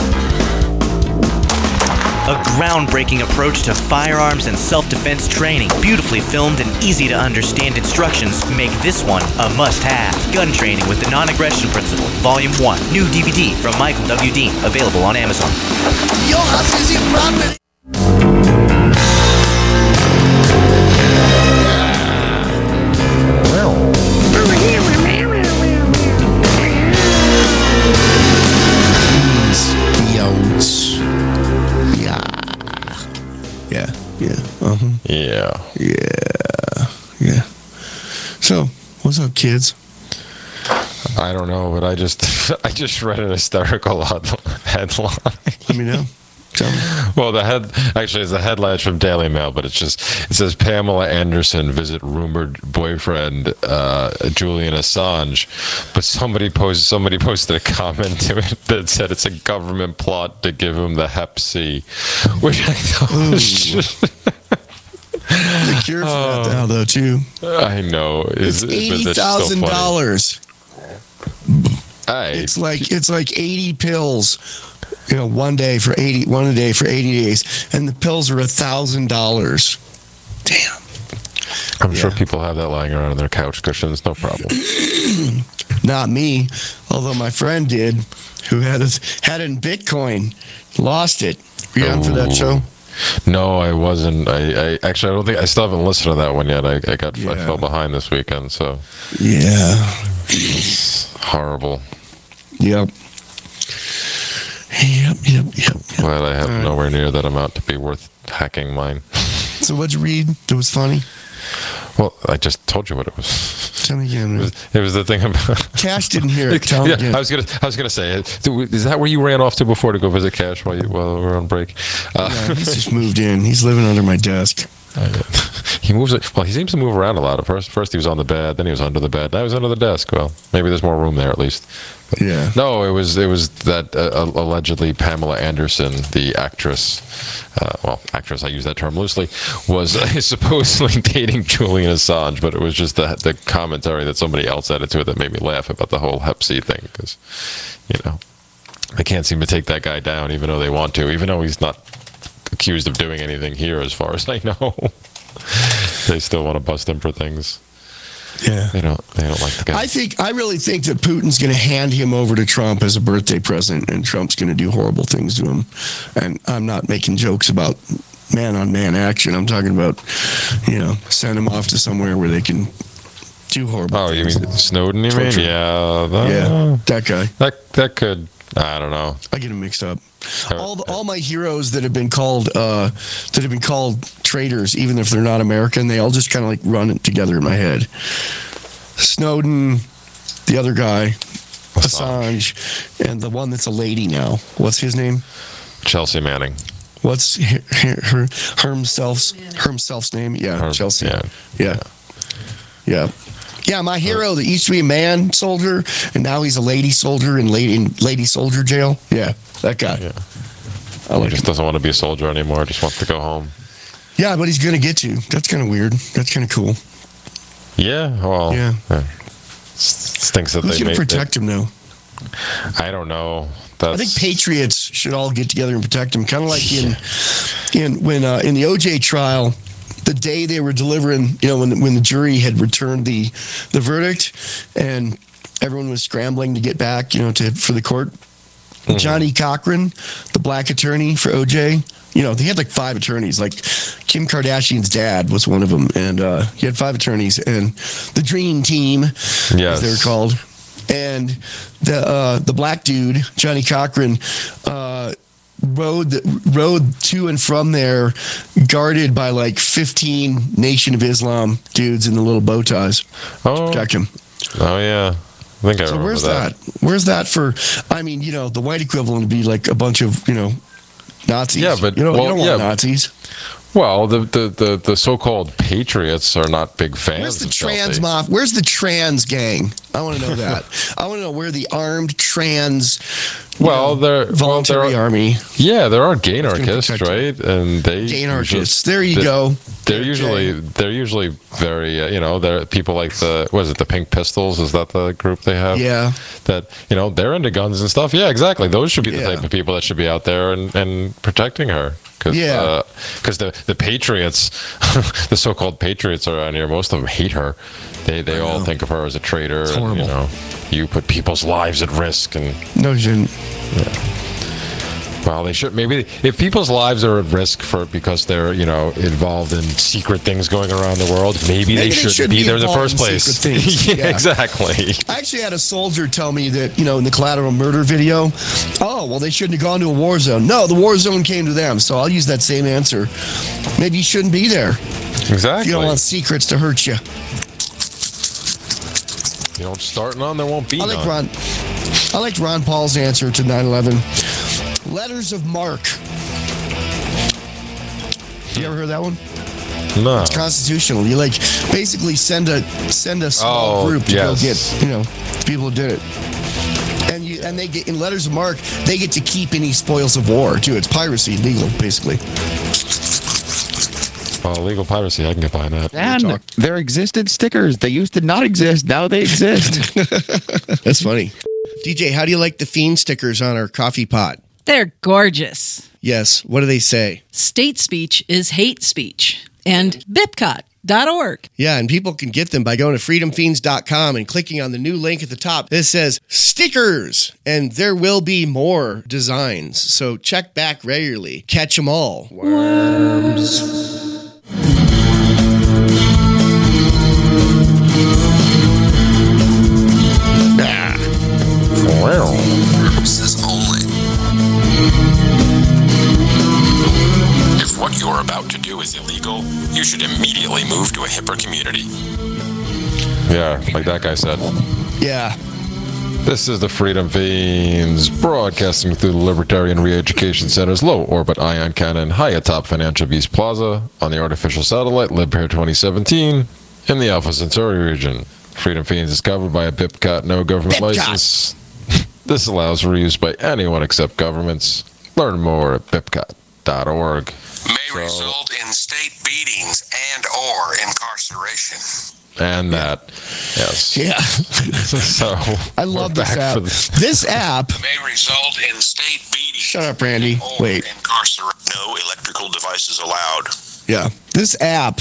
A groundbreaking approach to firearms and self-defense training. Beautifully filmed and easy to understand instructions make this one a must-have. Gun Training with the Non-Aggression Principle, Volume one. New D V D from Michael W. Dean, available on Amazon. Your house is your property. Yeah, yeah, uh-huh. Yeah. Yeah, yeah. What's up, kids? I don't know, but I just I just read an hysterical headline. Let me know. Tell me. Well, the head actually is the headline from Daily Mail, but it's just it says Pamela Anderson visit rumored boyfriend uh, Julian Assange, but somebody posted somebody posted a comment to it that said it's a government plot to give him the Hep C, which I thought was just. The cure for that now, though, too. I know It's eighty thousand dollars. It's like it's like eighty pills. You know, one day for eighty, one a day for eighty days, and the pills are a thousand dollars. Damn. I'm Yeah. sure people have that lying around on their couch cushions, no problem. Not me, although my friend did, who had a, had it in Bitcoin, lost it. Were you on for that Ooh. show? No, I wasn't. I, I actually I don't think I still haven't listened to that one yet. I, I got I Yeah. fell behind this weekend, so Yeah. horrible. Yep. Yep. Yep. Yep. yep. Glad I have All right. nowhere near that amount to be worth hacking mine. So what'd you read that was funny? Well, I just told you what it was. Tell me again. It Man. was, it was the thing about. Cash didn't hear it. Tell me yeah, again. I was gonna. I was gonna say. Is that where you ran off to before to go visit Cash while you, while we were on break? Uh, Yeah, he's just moved in. He's living under my desk. he moves. Well, he seems to move around a lot. At first, first he was on the bed, then he was under the bed. Now he's under the desk. Well, maybe there's more room there at least. But Yeah. No, it was it was that uh, allegedly Pamela Anderson, the actress, uh, well, actress. I use that term loosely, was uh, supposedly dating Julian Assange, but it was just the the commentary that somebody else added to it that made me laugh about the whole Hep C thing because, you know, they can't seem to take that guy down even though they want to, even though he's not accused of doing anything here as far as I know. They still want to bust him for things. Yeah. They don't. They don't like the guy. I think I really think that Putin's going to hand him over to Trump as a birthday present, and Trump's going to do horrible things to him. And I'm not making jokes about man-on-man action. I'm talking about, you know, send him off to somewhere where they can do horrible. Oh, you things. mean Snowden? You Torture. mean? Yeah. That, Yeah, that guy. That that could. I don't know. I get him mixed up. Uh, All the, all my heroes that have been called uh, that have been called traitors, even if they're not American, they all just kind of like run it together in my head. Snowden, the other guy, Assange, and the one that's a lady now. What's his name? Chelsea Manning. What's her, her, her himself's himself's name? Yeah, Her- Chelsea. yeah. yeah, yeah. Yeah, my hero that used to be a man soldier and now he's a lady soldier in lady in lady soldier jail. Yeah, that guy. Yeah. I He like just him. doesn't want to be a soldier anymore. Just wants to go home. Yeah, but he's gonna get to. That's kind of weird. That's kind of cool. Yeah. Well. Yeah. S- Thinks that Who's they gonna made. protect him now? I don't know. I That's. think patriots should all get together and protect him. Kind of like in in when uh, in the O J trial. The day they were delivering, you know, when when the jury had returned the the verdict, and everyone was scrambling to get back, you know, to for the court. Mm-hmm. Johnny Cochran, the black attorney for O J, you know, they had like five attorneys. Like Kim Kardashian's dad was one of them, and uh, he had five attorneys, and the Dream Team, Yes. as they were called. And the uh, the black dude, Johnny Cochran, uh, rode rode to and from there, guarded by like fifteen Nation of Islam dudes in the little bow ties to Oh. protect him. Oh yeah. I think I So remember where's that. that? Where's that for? I mean, you know, the white equivalent would be like a bunch of, you know, Nazis. Yeah, but- you, know, well, you don't want yeah. Nazis. Well, the, the, the, the so-called patriots are not big fans. Where's the of trans Chelsea. mob? Where's the trans gang? I want to know that. I want to know where the armed trans. you Well, know, they're well, voluntary they're, army. yeah, there are gay gonna anarchists, protect right? And they Gay usually- anarchists. There you they- go. They're Okay. usually they're usually very uh, you know they're people like the what is it the Pink Pistols, is that the group they have? Yeah. That you know they're into guns and stuff. Yeah, exactly. Those should be the Yeah. type of people that should be out there and, and protecting her. Cause, Yeah. Because the the patriots, the so-called patriots around here, most of them hate her. They they all know. think of her as a traitor. And, horrible. you know, you put people's lives at risk and. No, you shouldn't. Well, they should maybe if people's lives are at risk for because they're you know involved in secret things going around the world, maybe, Maybe they they shouldn't shouldn't be be there in the involved first in place. secret things. yeah, Yeah. exactly. I actually had a soldier tell me that, you know, in the collateral murder video, oh, well, they shouldn't have gone to a war zone. No, the war zone came to them. So I'll use that same answer. Maybe you shouldn't be there. Exactly. You don't want secrets to hurt you. You don't start none, there won't be I like none. Ron. I liked Ron Paul's answer to nine eleven. Letters of marque. You ever heard that one? No. It's constitutional. You like basically send a send a small Oh, group to yes. go get, you know, people who did it. And you and they get in letters of marque, they get to keep any spoils of war too. It's piracy, legal, basically. Oh, legal piracy, I can get behind that. And there existed stickers. They used to not exist. Now they exist. That's funny. D J, how do you like the Fiend stickers on our coffee pot? They're gorgeous. Yes. What do they say? State speech is hate speech. And bipcot dot org. Yeah, and people can get them by going to freedom fiends dot com and clicking on the new link at the top that says stickers. And there will be more designs. So check back regularly. Catch them all. Worms. Purposes only. If what you're about to do is illegal, you should immediately move to a hipper community. Yeah, like that guy said. Yeah. This is the Freedom Fiends, broadcasting through the Libertarian Re-Education Center's low orbit ion cannon high atop Financial Beast Plaza on the artificial satellite LibHair twenty seventeen in the Alpha Centauri region. Freedom Fiends is covered by a BIPCOT no government BIPCOT. license. This allows for use by anyone except governments. Learn more at bipcot dot org. May So- result in state beatings and or incarceration. And that, yes. Yeah. So I love we're this back app. for the- This app. May result in state beatings. Shut up, Randy. or Wait. incarceration. No electrical devices allowed. Yeah. This app.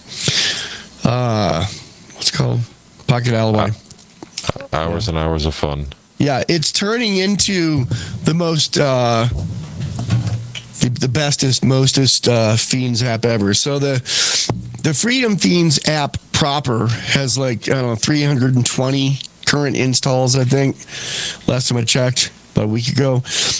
Uh, what's it called? Pocket Alibi. hours and hours of fun. Yeah, it's turning into the most, uh, the, the bestest, mostest uh, Fiends app ever. So the the Freedom Fiends app proper has like, I don't know, three hundred twenty current installs, I think. Last time I checked, about a week ago.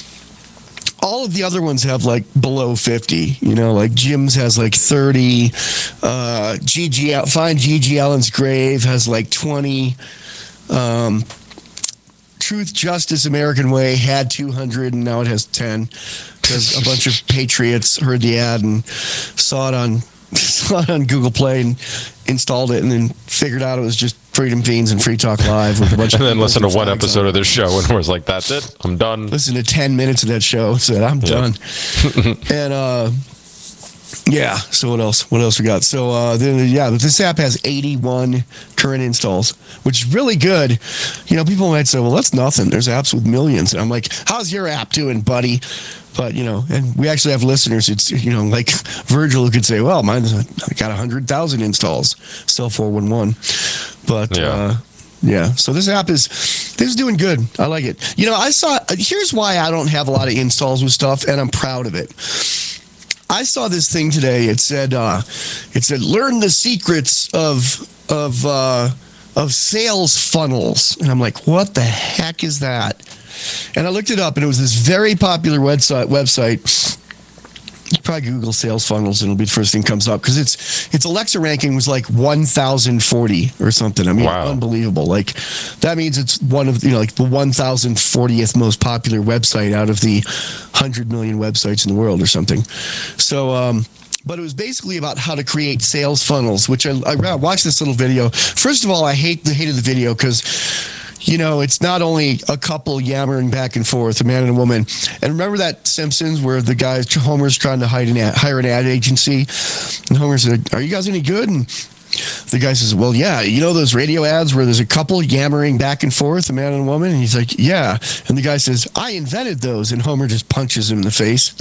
All of the other ones have like below fifty, you know, like Jim's has like thirty. Uh, G G L, Find G G Allen's Grave has like twenty. Um, Truth, Justice, American Way had two hundred, and now it has ten because a bunch of patriots heard the ad and saw it on saw it on Google Play and installed it, and then figured out it was just Freedom Fiends and Free Talk Live with a bunch And of then people listen to with one flags episode on it. of this show and was like, that's it. I'm done. Listen to ten minutes of that show. Said I'm Yeah. done. And uh, yeah. So what else? What else we got? So uh, then, yeah, but this app has eighty-one current installs, which is really good. You know, people might say, "Well, that's nothing." There's apps with millions, and I'm like, "How's your app doing, buddy?" But you know, and we actually have listeners. It's you know, like Virgil who could say, "Well, mine's got a hundred thousand installs." Still four one one, but. Yeah. Uh, Yeah, so this app is this is doing good. I like it. You know, I saw. Here's why I don't have a lot of installs with stuff, and I'm proud of it. I saw this thing today. It said, uh, it said, learn the secrets of of uh, of sales funnels, and I'm like, what the heck is that? And I looked it up, and it was this very popular website. Website. You probably Google sales funnels and it'll be the first thing that comes up because its its Alexa ranking was like one thousand forty or something. I mean, Wow. unbelievable. Like that means it's one of you know like the one thousand fortieth most popular website out of the one hundred million websites in the world or something. So, um, but it was basically about how to create sales funnels, which I, I watched this little video. First of all, I hate the hated the video because. You know, it's not only a couple yammering back and forth, a man and a woman. And remember that Simpsons where the guy, Homer's trying to hide an ad, hire an ad agency? And Homer said, are you guys any good? And the guy says, well, yeah. You know those radio ads where there's a couple yammering back and forth, a man and a woman? And he's like, yeah. And the guy says, I invented those. And Homer just punches him in the face.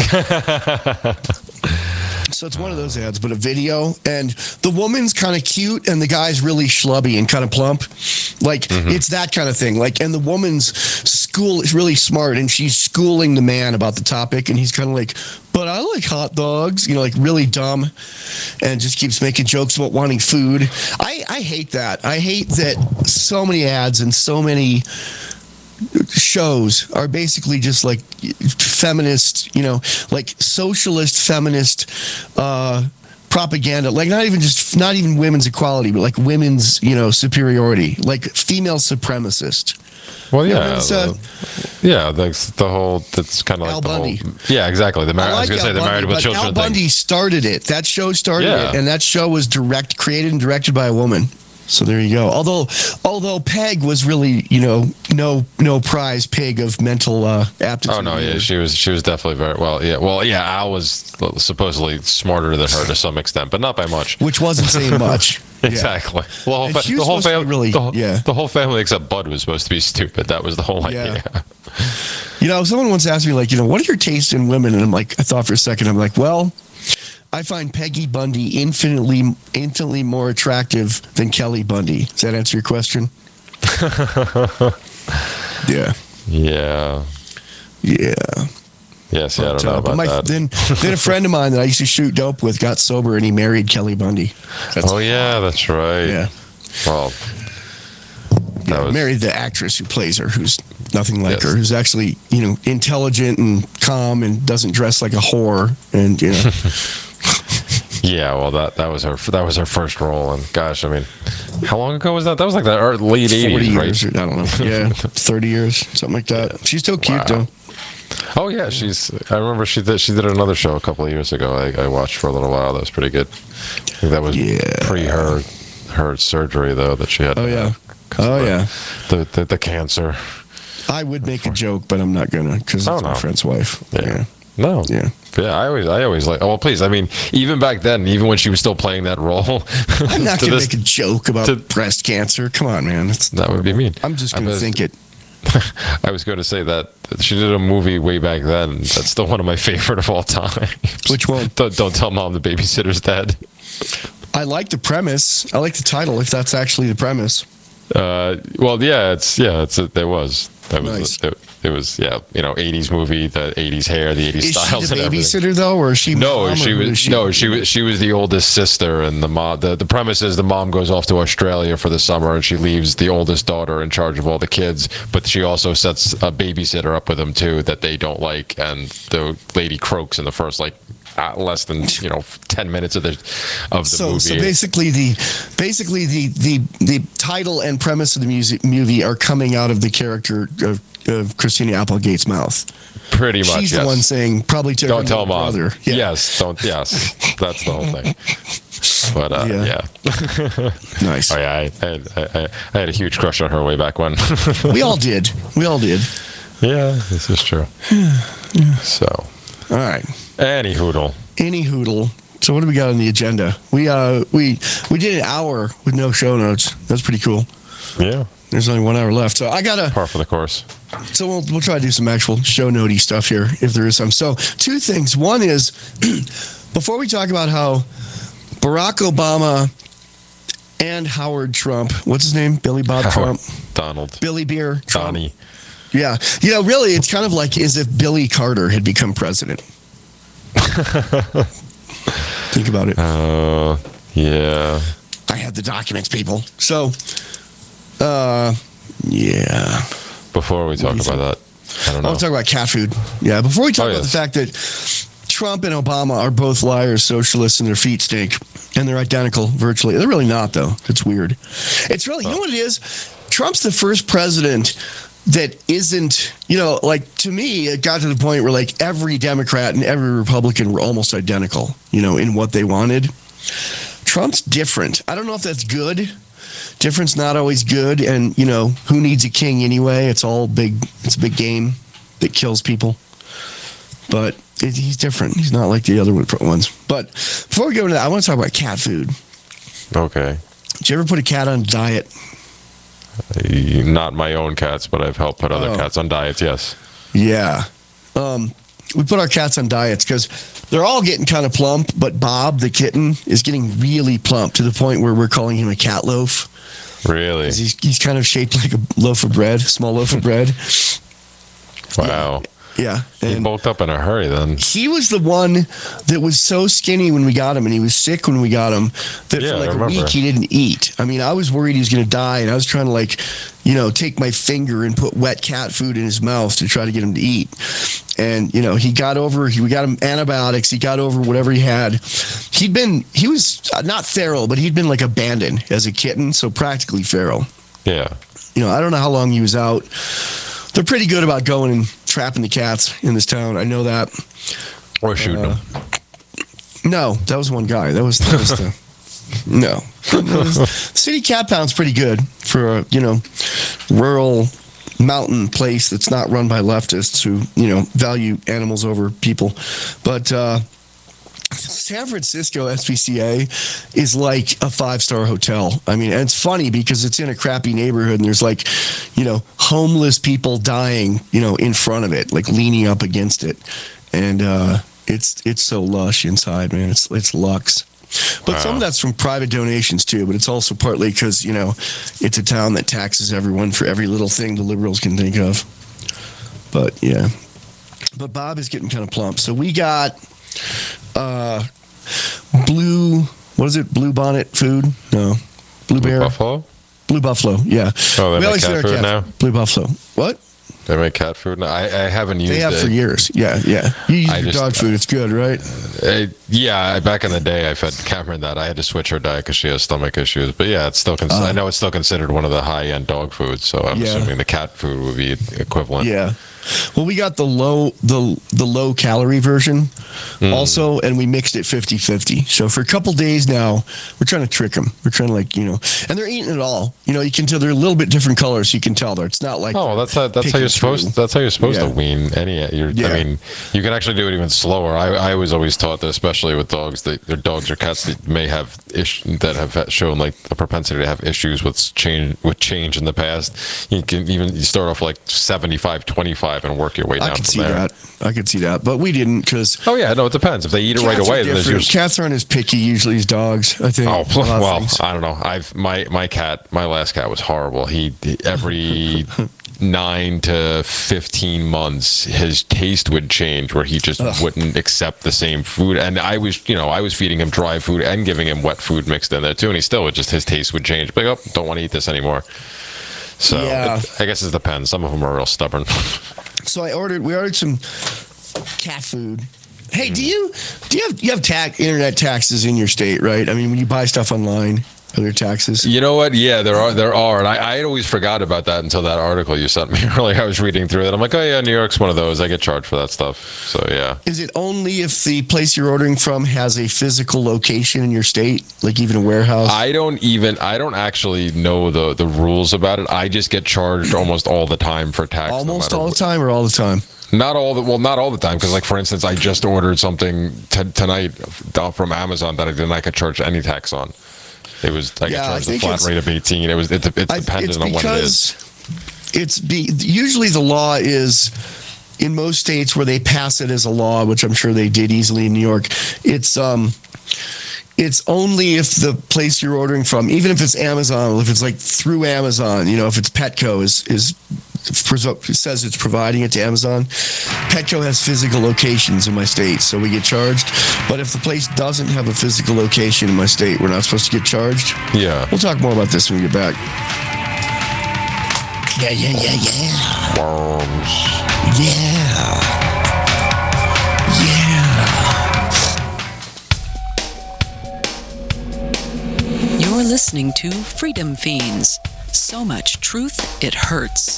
So it's one of those ads, but a video. And the woman's kind of cute and the guy's really schlubby and kind of plump. Like, Mm-hmm. it's that kind of thing. Like, and the woman's school is really smart and she's schooling the man about the topic. And he's kind of like, but I like hot dogs, you know, like really dumb and just keeps making jokes about wanting food. I, I hate that. I hate that so many ads and so many shows are basically just like feminist, you know, like socialist feminist uh, propaganda, like not even just not even women's equality, but like women's, you know, superiority, like female supremacist. Well, yeah, You know, it's, uh, the, yeah, that's the whole. That's kind of like Al the Bundy. whole. Yeah, exactly. The mar- I, I was like gonna say Al the Bundy, married with but children Al thing. Bundy started it. That show started Yeah. it, and that show was direct, created and directed by a woman. So there you go. Although, although Peg was really, you know, no no prize pig of mental uh, aptitude. Oh no, yeah, she was she was definitely very well. Yeah, well, yeah, Al was supposedly smarter than her to some extent, but not by much. Which wasn't saying much. Exactly. Yeah. Well, And fa- she the was whole supposed to be family, really- the, whole- yeah. the whole family except Bud was supposed to be stupid. That was the whole Yeah. idea. You know, someone once asked me, like, you know, what are your tastes in women? And I'm like, I thought for a second, I'm like, well, I find Peggy Bundy infinitely, infinitely more attractive than Kelly Bundy. Does that answer your question? Yeah. Yeah. Yeah. Yeah. See, I don't But, know uh, about but my, that. Then, then a friend of mine that I used to shoot dope with got sober and he married Kelly Bundy. That's, Oh yeah, that's right. yeah. Well, that Yeah, was married the actress who plays her, who's nothing like Yes. her, who's actually, you know, intelligent and calm and doesn't dress like a whore. And, you know, yeah. Well, that that was her that was her first role, and gosh, I mean, how long ago was that? That was like the ear- late forty eighties, right? years, or, I don't know. Yeah, thirty years, something like that. She's still cute, Wow. though. Oh yeah, she's. I remember she did. She did another show a couple of years ago. I, I watched for a little while. That was pretty good. I think that was Yeah. pre her her surgery though that she had. Oh, yeah. 'cause Oh, of the, yeah. The, the the cancer. I would make a joke, but I'm not going to because Oh, it's my no. friend's wife. Yeah. Yeah. No. Yeah. Yeah. I always I always like. Oh well, please. I mean, even back then, even when she was still playing that role, I'm not to going to this- make a joke about to- breast cancer. Come on, man. It's, that would be mean. I'm just I going to was- think it. I was going to say that she did a movie way back then. That's still one of my favorite of all time. Which one? Don't, don't tell mom the babysitter's dead. I like the premise. I like the title, if that's actually the premise. Uh, well, yeah, it's yeah, it's it was that was Nice. it, it was yeah, you know, eighties movie, the eighties hair, the eighties Is she styles, the and everything. babysitter, though, or is she No, mom, she or who was is no, she was she was the oldest sister, and the mom. The, the premise is the mom goes off to Australia for the summer, and she leaves the oldest daughter in charge of all the kids. But she also sets a babysitter up with them too that they don't like, and the lady croaks in the first like uh, less than you know ten minutes of the of the so, movie. so basically, the basically the, the the title and premise of the music movie are coming out of the character of, of Christina Applegate's mouth. Pretty much, She's yes. the one saying, "Probably to Don't her tell mom. brother." Yeah. Yes, don't. Yes, that's the whole thing. But uh, Yeah. yeah. Nice. Oh yeah, I, I, I, I had a huge crush on her way back when. We all did. We all did. Yeah, this is true. So, All right. any hoodle. Any hoodle. So what do we got on the agenda? We uh we we did an hour with no show notes. That's pretty cool. Yeah, There's only one hour left, so I gotta. par for the course. So we'll we'll try to do some actual show notey stuff here if there is some. So two things. One is before we talk about how Barack Obama and Howard Trump, what's his name? Billy Bob Trump, Donald. Billy Beer Trump. Donnie. Yeah, you know, really, it's kind of like as if Billy Carter had become president. Think about it. Uh, yeah. I have the documents, people. So, uh, yeah. Before we talk do you about that, I don't I know. want to talk about cat food. Yeah, before we talk Oh, about yes. the fact that Trump and Obama are both liars, socialists, and their feet stink, and they're identical virtually. They're really not, though. It's weird. It's really, you know what it is? Trump's the first president that isn't, you know, like to me, it got to the point where like every Democrat and every Republican were almost identical, you know, in what they wanted. Trump's different. I don't know if that's good. Different's not always good. And, you know, who needs a king anyway? It's all big. It's a big game that kills people. But it, he's different. He's not like the other ones. But before we go into that, I want to talk about cat food. Okay. Did you ever put a cat on a diet? Not my own cats, but I've helped put other Oh. cats on diets, yes. Yeah. Um, we put our cats on diets because they're all getting kind of plump, but Bob, the kitten, is getting really plump to the point where we're calling him a cat loaf. Really? 'Cause He's, he's kind of shaped like a loaf of bread, small loaf of bread. Wow. Yeah. He And bulked up in a hurry then. he was the one that was so skinny when we got him, and he was sick when we got him, that Yeah, for I like a remember. week he didn't eat. I mean, I was worried he was going to die, and I was trying to like, you know, take my finger and put wet cat food in his mouth to try to get him to eat. And, you know, he got over, he, we got him antibiotics. He got over whatever he had. He'd been, he was not feral, but he'd been like abandoned as a kitten. So practically feral. Yeah. You know, I don't know how long he was out. They're pretty good about going and trapping the cats in this town. I know that. Or shooting Uh, him. No, that was one guy. That was, that was the, no. The city cat pound's pretty good for a, you know, rural mountain place that's not run by leftists who, you know, value animals over people. But uh, San Francisco S P C A is like a five-star hotel. I mean, and it's funny because it's in a crappy neighborhood and there's like, you know, homeless people dying, you know, in front of it, like leaning up against it. And uh, it's it's so lush inside, man. It's it's luxe. But some of that's from private donations too, but it's also partly because, you know, it's a town that taxes everyone for every little thing the liberals can think of. But yeah. But Bob is getting kind of plump. So we got uh, blue, what is it? Blue bonnet food? No. Blue, Blue bear. Buffalo? Blue buffalo, yeah. Oh, they We make always cat say our food cat- now? Blue buffalo. What? They make cat food now? I, I haven't used They have it. for years. Yeah, yeah. You use I your just- dog food. It's good, right? Uh, yeah, back in the day, I fed Cameron that. I had to switch her diet because she has stomach issues. But yeah, it's still. Cons- Uh, I know it's still considered one of the high-end dog foods. So I'm Yeah. assuming the cat food would be equivalent. Yeah. Well, we got the low the the low calorie version Mm. also, and we mixed it fifty-fifty. So for a couple days now, we're trying to trick them. We're trying to like, you know, and they're eating it all. You know, you can tell they're a little bit different colors. So you can tell they're, it's not like, Oh, that's how, that's how picking you're supposed. through. That's how you're supposed Yeah. to wean any. You're, Yeah. I mean, you can actually do it even slower. I, I was always taught that, especially with dogs, that their dogs or cats that may have ish, that have shown like a propensity to have issues with change with change in the past. You can even you start off like seventy-five twenty-five and work your way down I could from see there. that. I could see that. But we didn't because Oh yeah, no, it depends. If they eat it right away, then there's your Cats aren't as picky usually as dogs, I think. Oh A lot of well, things. I don't know. I've my my cat, my last cat was horrible. He every nine to fifteen months, his taste would change, where he just Ugh. wouldn't accept the same food. And I was, you know, I was feeding him dry food and giving him wet food mixed in there too, and he still would just his taste would change. Like, oh, don't want to eat this anymore. So Yeah. it, I guess it depends. Some of them are real stubborn. So I ordered. We ordered some cat food. Hey, do you do you have you have tax internet taxes in your state, right? I mean, when you buy stuff online, are there taxes? You know what? Yeah, there are. There are, and I, I had always forgot about that until that article you sent me earlier. I was reading through it. I'm like, oh yeah, New York's one of those. I get charged for that stuff. So yeah. Is it only if the place you're ordering from has a physical location in your state, like even a warehouse? I don't even. I don't actually know the the rules about it. I just get charged almost all the time for tax. no Almost matter all the what- time, or all the time? Not all the well, not all the time, because like for instance, I just ordered something t- tonight from Amazon that I didn't. I could charge any tax on. It was I Yeah, I got charged a think flat it's- rate of eighteen. It was it, it's I- dependent it's on what it is. because it's be usually the law is in most states where they pass it as a law, which I'm sure they did easily in New York. It's um. It's only if the place you're ordering from, even if it's Amazon, if it's like through Amazon, you know, if it's Petco is is says it's providing it to Amazon. Petco has physical locations in my state, so we get charged. But if the place doesn't have a physical location in my state, we're not supposed to get charged. Yeah. We'll talk more about this when we get back. Yeah, yeah, yeah, yeah. Worms. Yeah. Yeah. You're listening to Freedom Fiends. So much truth, it hurts.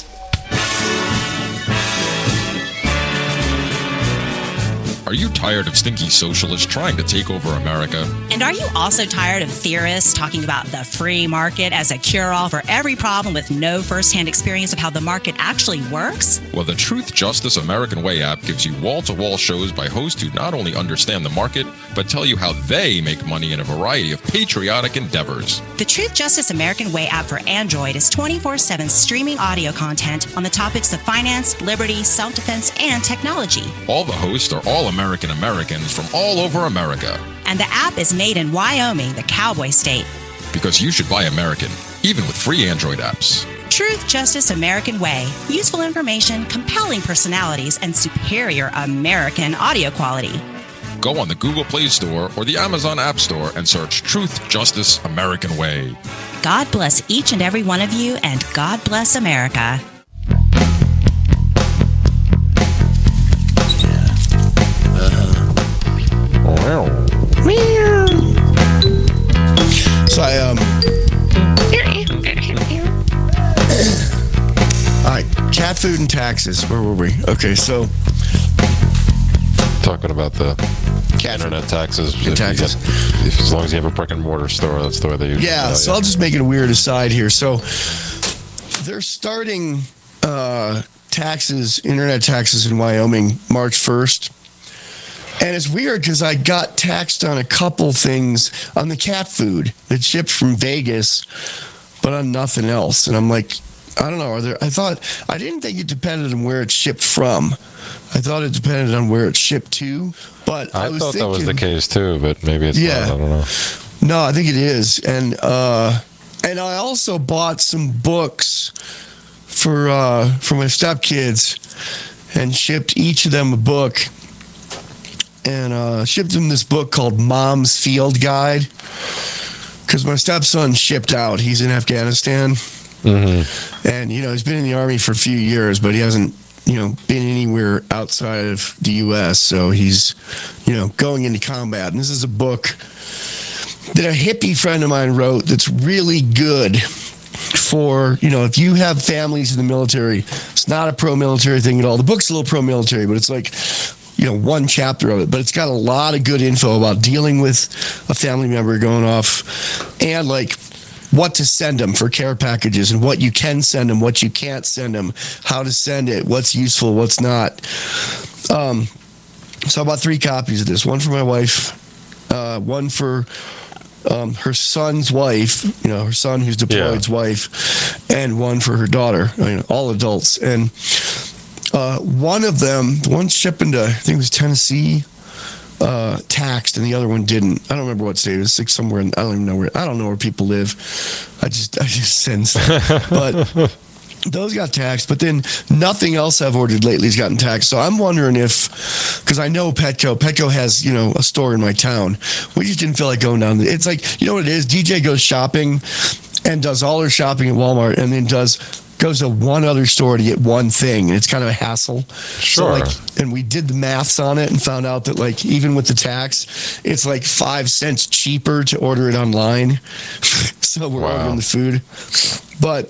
Are you tired of stinky socialists trying to take over America? And are you also tired of theorists talking about the free market as a cure-all for every problem with no first-hand experience of how the market actually works? Well, the Truth, Justice, American Way app gives you wall-to-wall shows by hosts who not only understand the market, but tell you how they make money in a variety of patriotic endeavors. The Truth, Justice, American Way app for Android is twenty-four seven streaming audio content on the topics of finance, liberty, self-defense, and technology. All the hosts are all American Americans from all over America. And the app is made in Wyoming, the cowboy state. Because you should buy American, even with free Android apps. Truth, Justice, American Way. Useful information, compelling personalities, and superior American audio quality. Go on the Google Play Store or the Amazon App Store and search Truth, Justice, American Way. God bless each and every one of you, and God bless America. So I um. All right, cat food and taxes. Where were we? Okay, so talking about the cat internet food. taxes. If taxes. Get, if, as long as you have a brick and mortar store, that's the way they use it. Yeah. So I'll just make it a weird aside here. So they're starting uh, taxes, internet taxes in Wyoming, March first. And it's weird because I got taxed on a couple things on the cat food that shipped from Vegas, but on nothing else. And I'm like, I don't know. Are there? I thought I didn't think it depended on where it shipped from. I thought it depended on where it shipped to. But I, I was thought thinking, that was the case too. But maybe it's yeah. not. I don't know. No, I think it is. And uh, and I also bought some books for uh, for my stepkids and shipped each of them a book. And uh, shipped him this book called Mom's Field Guide because my stepson shipped out. He's in Afghanistan. Mm-hmm. And, you know, he's been in the Army for a few years, but he hasn't, you know, been anywhere outside of the U S. So he's, you know, going into combat. And this is a book that a hippie friend of mine wrote that's really good for, you know, if you have families in the military. It's not a pro-military thing at all. The book's a little pro-military, but it's like, you know, one chapter of it, but it's got a lot of good info about dealing with a family member going off and like what to send them for care packages and what you can send them, what you can't send them, how to send it, what's useful, what's not. Um, so I bought three copies of this, one for my wife, uh, one for um, her son's wife, you know, her son who's deployed's yeah. wife, and one for her daughter, I mean, all adults. And Uh, one of them, the one shipping to, I think it was Tennessee, uh, taxed, and the other one didn't. I don't remember what state. It was like somewhere, in, I don't even know where, I don't know where people live. I just, I just send stuff. But those got taxed, but then nothing else I've ordered lately has gotten taxed. So I'm wondering if, because I know Petco, Petco has, you know, a store in my town. We just didn't feel like going down. It's like, you know what it is? D J goes shopping and does all her shopping at Walmart and then does goes to one other store to get one thing, and it's kind of a hassle. Sure. So like, and we did the maths on it and found out that like even with the tax, it's like five cents cheaper to order it online. So we're wow. ordering the food, but.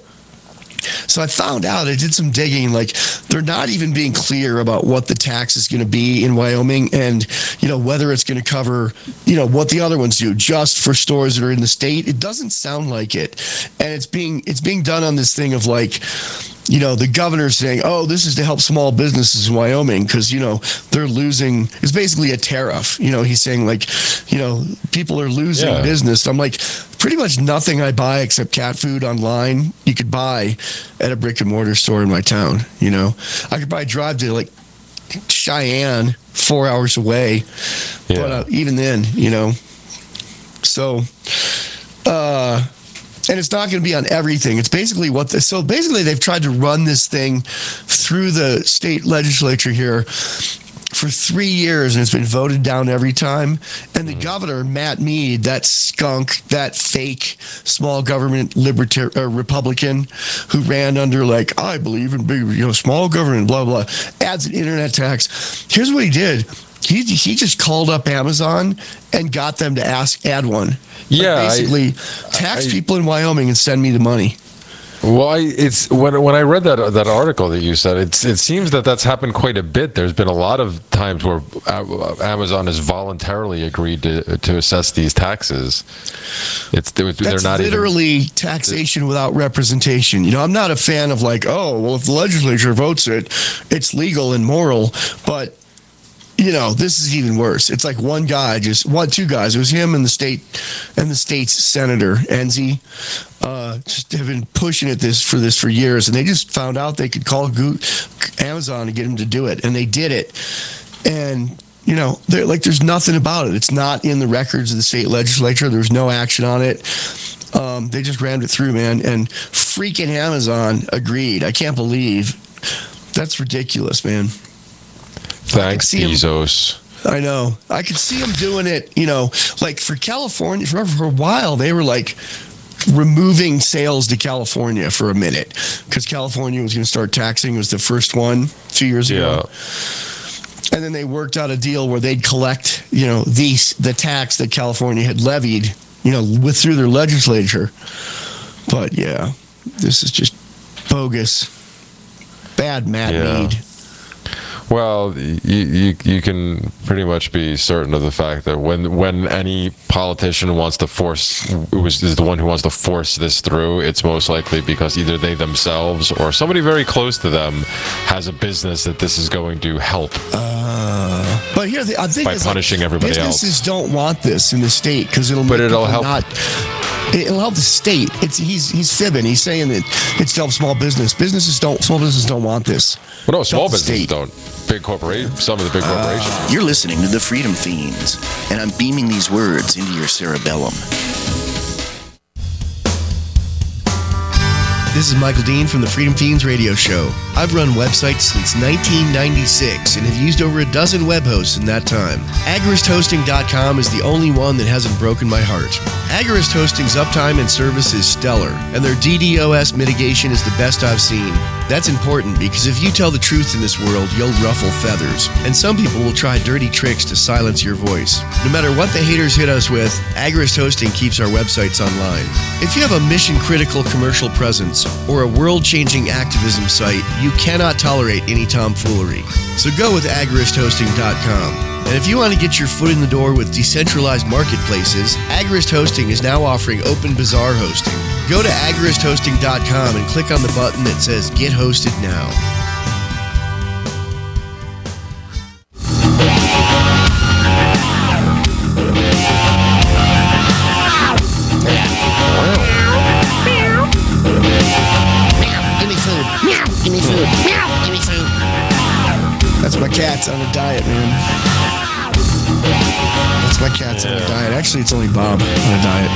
So I found out, I did some digging, like they're not even being clear about what the tax is going to be in Wyoming and, you know, whether it's going to cover, you know, what the other ones do just for stores that are in the state. It doesn't sound like it. And it's being, it's being done on this thing of like, you know, the governor's saying, oh, this is to help small businesses in Wyoming because, you know, they're losing. It's basically a tariff. You know, he's saying like, you know, people are losing yeah. business. I'm like, pretty much nothing I buy except cat food online you could buy at a brick and mortar store in my town. You know, I could probably drive to like Cheyenne, four hours away. Yeah. But uh, even then, you know, so, uh, and it's not going to be on everything. It's basically what the, so basically they've tried to run this thing through the state legislature here for three years and it's been voted down every time. And the mm. governor, Matt Mead, that skunk, that fake small government libertarian uh, Republican who ran under like, I believe in big, you know, small government, blah, blah, adds an internet tax. Here's what he did. He he just called up Amazon and got them to ask add one. Yeah, like basically I, tax I, people in Wyoming and send me the money. Well, I, it's when when I read that that article that you said, it's it seems that that's happened quite a bit. There's been a lot of times where Amazon has voluntarily agreed to to assess these taxes. It's they're that's not literally even, taxation without representation. You know, I'm not a fan of like, oh, well, if the legislature votes it, it's legal and moral, but. You know, this is even worse. It's like one guy, just one, two guys. It was him and the state, and the state's senator Enzi, uh, just have been pushing at this for this for years, and they just found out they could call Google, Amazon to get them to do it, and they did it. And you know, like there's nothing about it. It's not in the records of the state legislature. There's no action on it. Um, they just rammed it through, man. And freaking Amazon agreed. I can't believe that's ridiculous, man. Thanks, Bezos. Him, I know. I could see them doing it, you know, like for California. For, for a while, they were like removing sales to California for a minute because California was going to start taxing. It was the first one a few years ago. Yeah. And then they worked out a deal where they'd collect, you know, the, the tax that California had levied, you know, with through their legislature. But yeah, this is just bogus. Bad Matt yeah. Mead. Well, you, you you can pretty much be certain of the fact that when when any politician wants to force was is the one who wants to force this through, it's most likely because either they themselves or somebody very close to them has a business that this is going to help. Uh, but here, the, I think by punishing like, everybody businesses else. Businesses don't want this in the state because it'll. But make it'll help. Not, it'll help the state. It's he's he's fibbing. He's saying that it's to help small business. Businesses don't. Small businesses don't want this. Well, no, small businesses don't. Big corporations, some of the big corporations. Uh, you're listening to the Freedom Fiends, and I'm beaming these words into your cerebellum. This is Michael Dean from the Freedom Fiends radio show. I've run websites since nineteen ninety-six and have used over a dozen web hosts in that time. Agorist Hosting dot com is the only one that hasn't broken my heart. Agorist Hosting's uptime and service is stellar, and their D DoS mitigation is the best I've seen. That's important because if you tell the truth in this world, you'll ruffle feathers, and some people will try dirty tricks to silence your voice. No matter what the haters hit us with, Agorist Hosting keeps our websites online. If you have a mission-critical commercial presence or a world-changing activism site, you cannot tolerate any tomfoolery. So go with Agorist Hosting dot com. And if you want to get your foot in the door with decentralized marketplaces, Agorist Hosting is now offering Open Bazaar hosting. Go to Agorist Hosting dot com and click on the button that says Get Hosted Now. Give me food. Give me food. Give me food. That's my cat's on a diet, man. That's my cat's yeah. on a diet. Actually, it's only Bob on a diet.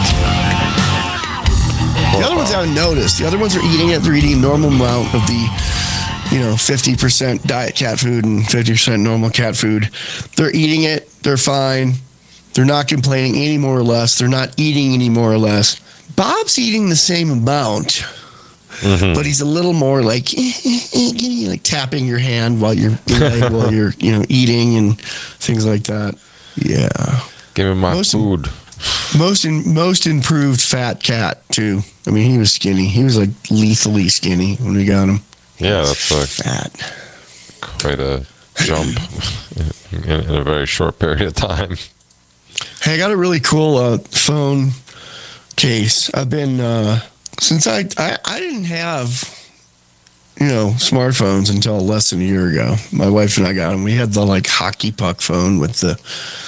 The other ones I haven't noticed. The other ones are eating it. They're eating a normal amount of the, you know, fifty percent diet cat food and fifty percent normal cat food. They're eating it. They're fine. They're not complaining any more or less. They're not eating any more or less. Bob's eating the same amount. Mm-hmm. But he's a little more like eh, eh, eh, like tapping your hand while you're like, while you're you know eating and things like that. Yeah, give him my most food. In, most in, most improved fat cat too. I mean, he was skinny. He was like lethally skinny when we got him. Yeah, that's like fat. Quite a jump in, in a very short period of time. Hey, I got a really cool uh, phone case. I've been. Uh, Since I, I I didn't have, you know, smartphones until less than a year ago. My wife and I got them. We had the, like, hockey puck phone with the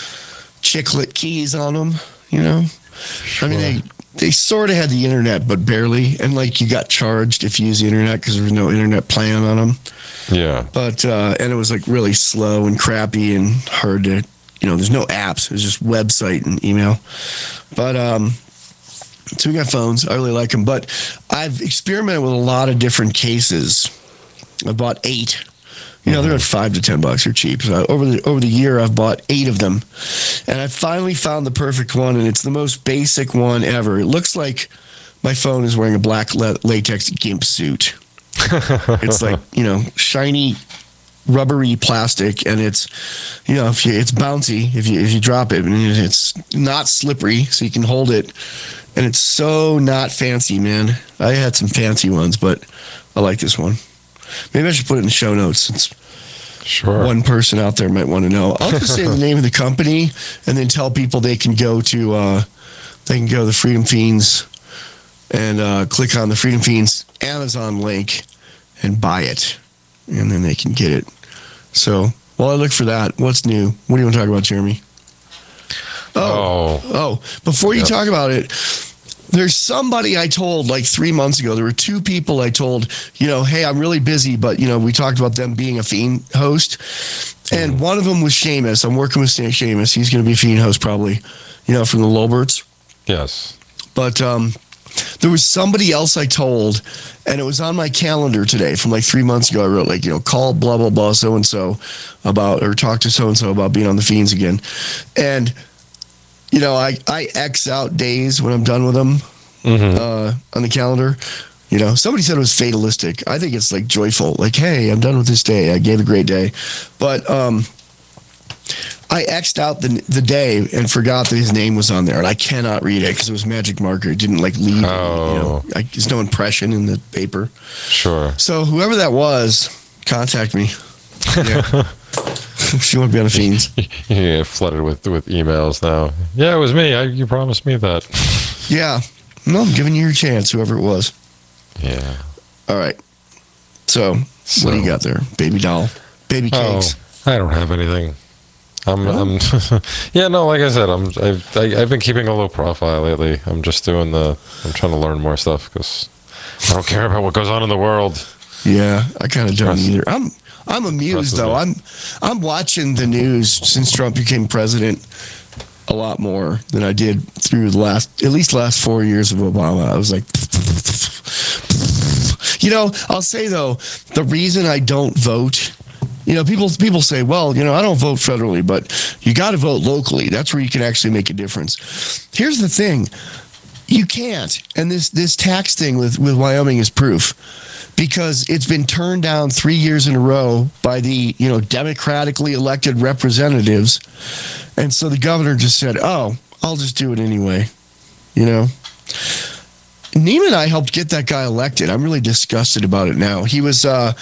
chiclet keys on them, you know? Sure. I mean, they, they sort of had the internet, but barely. And, like, you got charged if you used the internet because there was no internet plan on them. Yeah. But, uh, and it was, like, really slow and crappy and hard to, you know, there's no apps. It was just website and email. But, um... so we got phones. I really like them. But I've experimented with a lot of different cases. I bought eight. You know, they're at five to ten bucks. They're cheap. So over the over the year, I've bought eight of them. And I finally found the perfect one, and it's the most basic one ever. It looks like my phone is wearing a black latex gimp suit. It's like, you know, shiny, rubbery plastic, and it's, you know, if you, it's bouncy if you if you drop it, and it's not slippery, so you can hold it. And it's so not fancy, man. I had some fancy ones, but I like this one. Maybe I should put it in the show notes since sure. one person out there might want to know. I'll just say the name of the company and then tell people they can go to uh, they can go to the Freedom Fiends and uh, click on the Freedom Fiends Amazon link and buy it, and then they can get it. So while I look for that, what's new? What do you want to talk about, Jeremy? Oh, oh, oh. Before you yep. talk about it, there's somebody I told like three months ago. There were two people I told, you know, hey, I'm really busy, but, you know, we talked about them being a Fiend host. And mm. one of them was Seamus. I'm working with Seamus. He's going to be a Fiend host probably, you know, from the Lolberts. Yes. But um, there was somebody else I told, and it was on my calendar today from like three months ago. I wrote like, you know, call blah, blah, blah, so-and-so about, or talk to so-and-so about being on the Fiends again. And, you know, I, I X out days when I'm done with them mm-hmm. uh, on the calendar. You know, somebody said it was fatalistic. I think it's like joyful. Like, hey, I'm done with this day. I gave a great day. But um, I X'd out the the day and forgot that his name was on there. And I cannot read it because it was magic marker. It didn't like leave. Oh. You know, I, there's no impression in the paper. Sure. So whoever that was, contact me. Yeah. If you want to be on the Fiends. You get flooded with, with emails now. Yeah, it was me. I, you promised me that. Yeah. No, I'm giving you your chance, whoever it was. Yeah. All right. So, so, what do you got there? Baby doll? Baby cakes? Oh, I don't have anything. I'm, I'm yeah, no, like I said, I'm, I've, I, I've been keeping a low profile lately. I'm just doing the, I'm trying to learn more stuff because I don't care about what goes on in the world. Yeah, I kind of don't either. I'm, I'm amused though. I'm, I'm watching the news since Trump became president a lot more than I did through the last, at least last four years of Obama. I was like, you know, I'll say though, the reason I don't vote, you know, people people say, well, you know, I don't vote federally, but you got to vote locally. That's where you can actually make a difference. Here's the thing. You can't. And this, this tax thing with, with Wyoming is proof. Because it's been turned down three years in a row by the, you know, democratically elected representatives. And so the governor just said, oh, I'll just do it anyway. You know? Nima and I helped get that guy elected. I'm really disgusted about it now. He was, uh,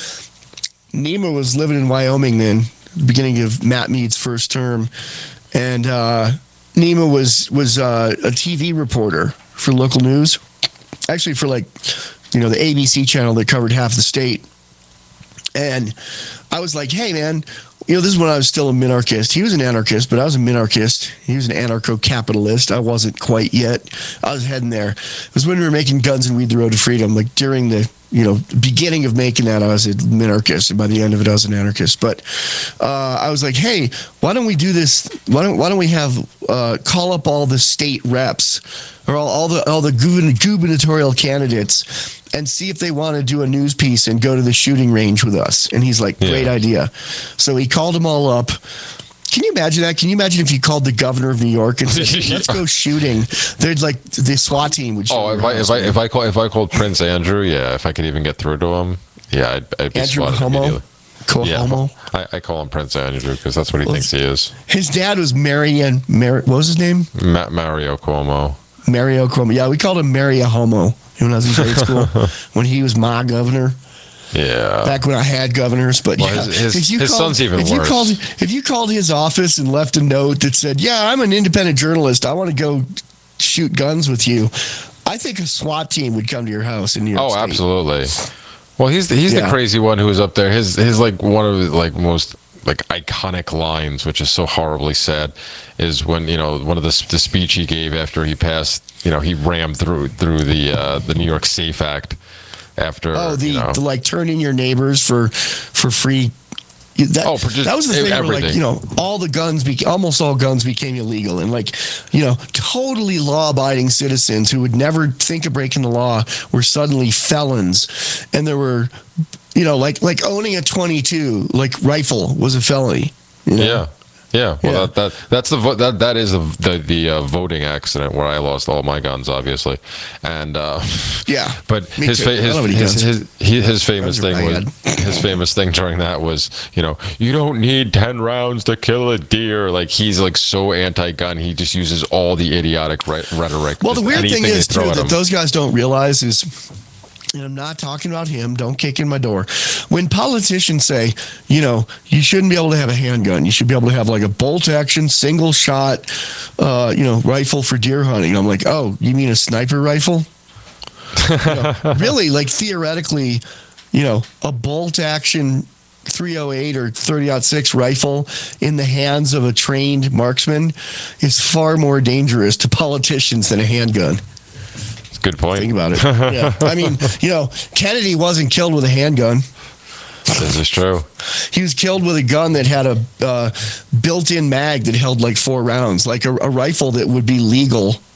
Nima was living in Wyoming then, beginning of Matt Mead's first term. And uh, Nima was, was uh, a T V reporter for local news. Actually, for like... you know, the A B C channel that covered half the state. And I was like, hey, man, you know, this is when I was still a minarchist. He was an anarchist, but I was a minarchist. He was an anarcho-capitalist. I wasn't quite yet. I was heading there. It was when we were making Guns and Weed the Road to Freedom. Like during the, you know, beginning of making that, I was a minarchist. And by the end of it, I was an anarchist. But uh, I was like, hey, why don't we do this? Why don't, why don't we have, uh, call up all the state reps or all, all the, all the gubernatorial candidates and see if they want to do a news piece and go to the shooting range with us. And he's like, great yeah. idea. So he called them all up. Can you imagine that? Can you imagine if you called the governor of New York and said, hey, let's go shooting? There's like the SWAT team would shoot. Oh, if I, if I if I call if I called Prince Andrew, yeah, if I could even get through to him, yeah, I'd, I'd be Andrew swatted Cuomo? immediately. Yeah, Cuomo? I, I call him Prince Andrew because that's what he well, thinks he is. His dad was Marion. Mar- what was his name? Ma- Mario Cuomo. Mario Cuomo. Yeah, we called him Mario Homo when I was in grade school. When he was my governor. Yeah. Back when I had governors, but well, yeah, his, his, if you his called, son's even if worse. You called, if you called his office and left a note that said, "Yeah, I'm an independent journalist. I want to go shoot guns with you," I think a SWAT team would come to your house in New York Oh, State. Absolutely. Well, he's he's yeah. the crazy one who was up there. His his like one of the like most like iconic lines, which is so horribly sad, is when you know one of the the speech he gave after he passed. You know, he rammed through through the uh, the New York SAFE Act. After oh the, you know, the like turn in your neighbors for for free. That, oh, just, that was the thing everything. where like you know all the guns be, almost all guns became illegal, and like you know totally law-abiding citizens who would never think of breaking the law were suddenly felons, and there were you know like like owning a twenty-two like rifle was a felony. You know? Yeah. Yeah, well, yeah. that, that that's the vo- that that is the the, the uh, voting accident where I lost all my guns, obviously, and uh, yeah. But his, fa- his, his, his his his famous thing was his famous thing during that was you know you don't need ten rounds to kill a deer. Like he's like so anti-gun, he just uses all the idiotic re- rhetoric. Well, the weird thing is too that him. those guys don't realize is. And I'm not talking about him. Don't kick in my door. When politicians say, you know, you shouldn't be able to have a handgun. You should be able to have like a bolt action, single shot, uh, you know, rifle for deer hunting. I'm like, oh, you mean a sniper rifle? You know, really, like theoretically, you know, a bolt action three oh eight or thirty aught six rifle in the hands of a trained marksman is far more dangerous to politicians than a handgun. Good point. Think about it. Yeah. I mean, you know, Kennedy wasn't killed with a handgun. This is true. He was killed with a gun that had a uh, built-in mag that held like four rounds, like a, a rifle that would be legal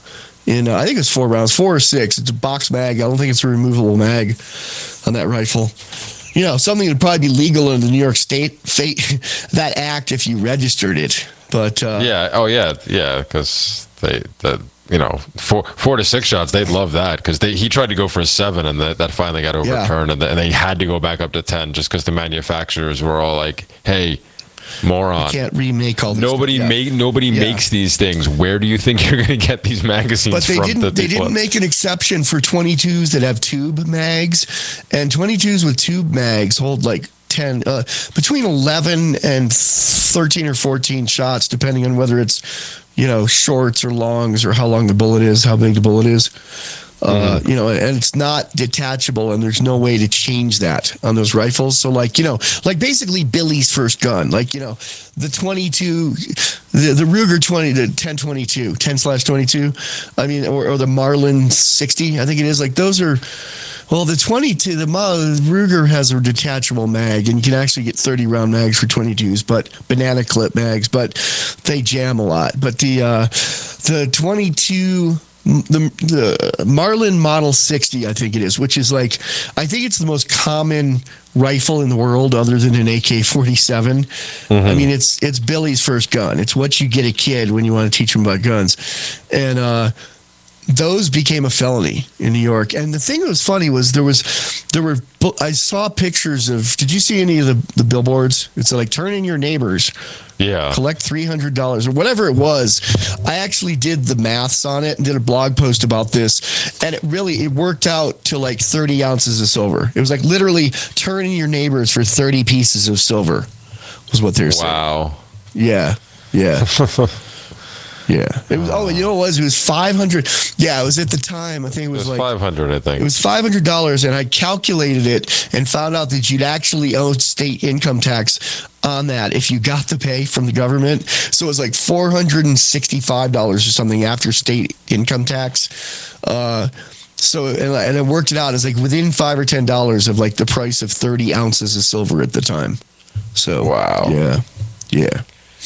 in uh, I think it's four rounds, four or six. It's a box mag. I don't think it's a removable mag on that rifle. You know, something that would probably be legal in the New York State fate, that act if you registered it. But uh, yeah, oh yeah, yeah, because they the you know four four to six shots, they'd love that because they he tried to go for a seven and that that finally got overturned, yeah. and, the, and they had to go back up to ten just because the manufacturers were all like, hey. Moron! You can't remake all. These nobody yeah. make nobody yeah. makes these things. Where do you think you're going to get these magazines but they from? Didn't, they didn't make an exception for twenty-twos that have tube mags, and twenty-twos with tube mags hold like ten, uh, between eleven and thirteen or fourteen shots, depending on whether it's you know shorts or longs or how long the bullet is, how big the bullet is. Uh, you know, and it's not detachable, and there's no way to change that on those rifles. So, like, you know, like basically Billy's first gun, like, you know, the twenty-two, the, the Ruger twenty, the ten twenty-two, ten slash twenty-two, I mean, or, or the Marlin sixty, I think it is. Like, those are, well, the twenty-two, the Ruger has a detachable mag, and you can actually get thirty round mags for twenty-twos, but banana clip mags, but they jam a lot. But the, uh, the twenty-two, The, the Marlin Model sixty, I think it is, which is like, I think it's the most common rifle in the world other than an A K forty-seven. Mm-hmm. I mean, it's it's Billy's first gun. It's what you get a kid when you want to teach him about guns. And uh, those became a felony in New York. And the thing that was funny was there was, there were, I saw pictures of, did you see any of the, the billboards? It's like, turn in your neighbors. Yeah. Collect three hundred dollars or whatever it was. I actually did the maths on it and did a blog post about this. And it really, it worked out to like thirty ounces of silver. It was like literally turn in your neighbors for thirty pieces of silver was what they were saying. Wow. Yeah. Yeah. Yeah. It was, oh, you know what it was? It was five hundred. Yeah, it was at the time. I think it was, it was like five hundred, I think. It was five hundred dollars, and I calculated it and found out that you'd actually owe state income tax on that if you got the pay from the government. So it was like four hundred sixty-five dollars or something after state income tax. Uh, so, and, and I worked it out. It's like within five or ten dollars of like the price of thirty ounces of silver at the time. So, wow. Yeah. Yeah.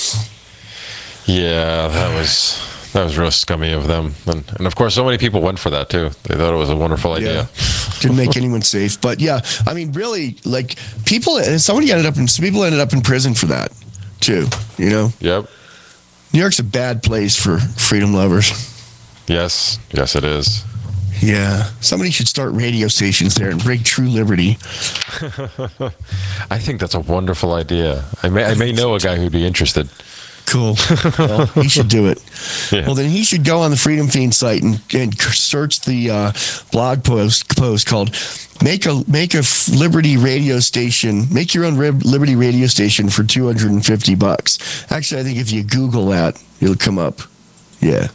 Yeah, that was that was real scummy of them, and and of course, so many people went for that too. They thought it was a wonderful idea. Yeah. Didn't make anyone safe, but yeah, I mean, really, like people, somebody ended up in some people ended up in prison for that too. You know. Yep. New York's a bad place for freedom lovers. Yes, yes, it is. Yeah, somebody should start radio stations there and break True Liberty. I think that's a wonderful idea. I may I may know a guy who'd be interested. Cool. Well, he should do it. Yeah. Well, then he should go on the Freedom Fiend site and, and search the uh, blog post post called "Make a Make a Liberty Radio Station. Make your own Liberty radio station for two hundred and fifty bucks." Actually, I think if you Google that, it'll come up. Yeah.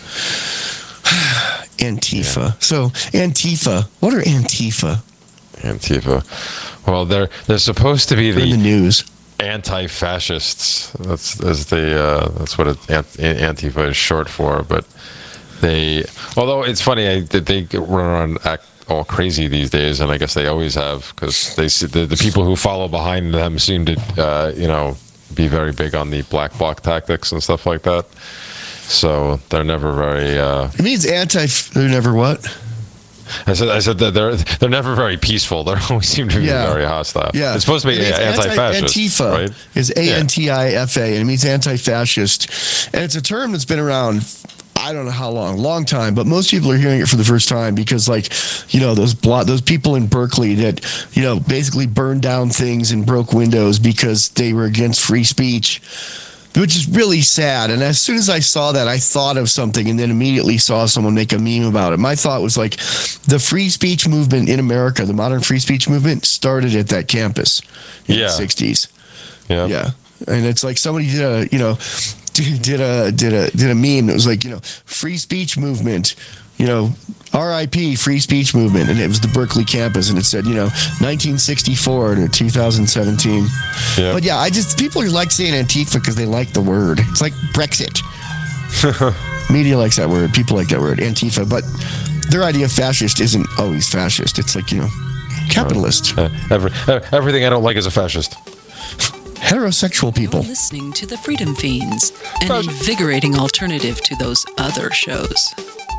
Antifa. Yeah. So Antifa. What are Antifa? Antifa. Well, they're they're supposed to be the, in the news. Anti-fascists. That's that's the uh, that's what it, Antifa is short for. But they, although it's funny, I, they run around act all crazy these days, and I guess they always have because they the, the people who follow behind them seem to uh, you know be very big on the black bloc tactics and stuff like that. So they're never very. Uh, it means anti. They're never what? I said, I said that they're they're never very peaceful. They always seem to be yeah. very hostile. Yeah. It's supposed to be it anti-fascist. Antifa right? is A N T I F A, and it means anti-fascist. And it's a term that's been around, I don't know how long, long time, but most people are hearing it for the first time because, like, you know, those blo- those people in Berkeley that, you know, basically burned down things and broke windows because they were against free speech. Which is really sad. And as soon as I saw that, I thought of something and then immediately saw someone make a meme about it. My thought was like, the free speech movement in America, the modern free speech movement, started at that campus in yeah. the sixties. Yeah. Yeah. And it's like somebody did a, you know, did a, did a, did a meme that was like, you know, free speech movement, you know, R I P free speech movement. And it was the Berkeley campus. And it said, you know, nineteen sixty-four to two thousand seventeen. Yeah. But yeah, I just, people are like saying Antifa because they like the word. It's like Brexit. Media likes that word. People like that word, Antifa. But their idea of fascist isn't always fascist. It's like, you know, capitalist. Uh, every, everything I don't like is a fascist. Heterosexual people. You're listening to the Freedom Fiends, an invigorating alternative to those other shows.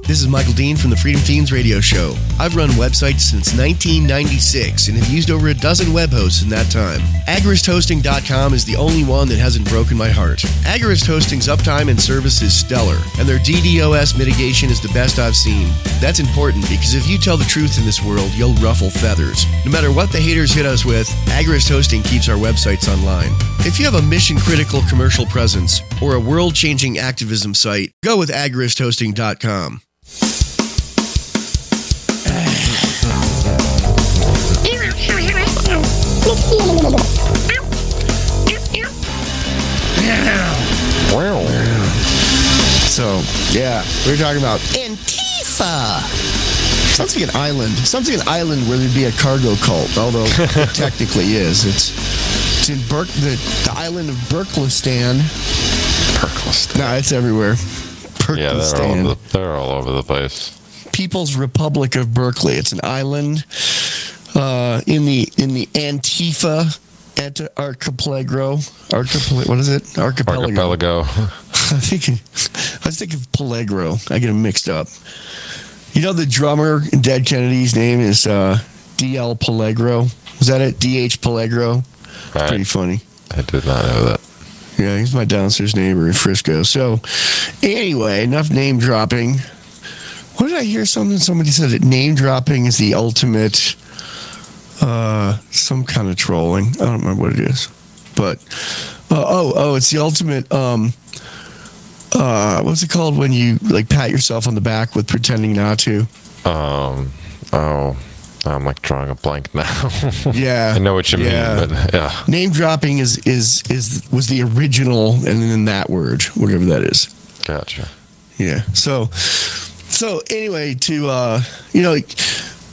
This is Michael Dean from the Freedom Fiends radio show. I've run websites since nineteen ninety-six and have used over a dozen web hosts in that time. Agorist Hosting dot com is the only one that hasn't broken my heart. Agorist Hosting's uptime and service is stellar, and their D DoS mitigation is the best I've seen. That's important because if you tell the truth in this world, you'll ruffle feathers. No matter what the haters hit us with, Agorist Hosting keeps our websites online. If you have a mission-critical commercial presence or a world-changing activism site, go with Agorist Hosting dot com. So, yeah, we were talking about Antifa. Sounds like an island. Sounds like an island where there'd be a cargo cult, although it technically is. It's it's in Berk, the, the island of Berklistan. Berklistan. No, it's everywhere. Yeah, they're all, over the, they're all over the place. People's Republic of Berkeley. It's an island uh, in the in the Antifa Ant- Archipelago. Archipelago. What is it? Archipelago. Archipelago. I think I was thinking of Peligro. I get them mixed up. You know the drummer in Dead Kennedy's name is uh, D L Peligro. Was that it? D H Peligro. Right. Pretty funny. I did not know that. Yeah, he's my downstairs neighbor in Frisco. So, anyway, enough name dropping. What did I hear? Something somebody said that name dropping is the ultimate, uh, some kind of trolling. I don't remember what it is, but uh, oh, oh, it's the ultimate. Um, uh, what's it called when you like pat yourself on the back with pretending not to? Um. Oh. I'm like drawing a blank now. Yeah, I know what you yeah. mean, but yeah. Name dropping is is is was the original, and then that word, whatever that is. Gotcha. Yeah. So, so anyway, to uh, you know, like,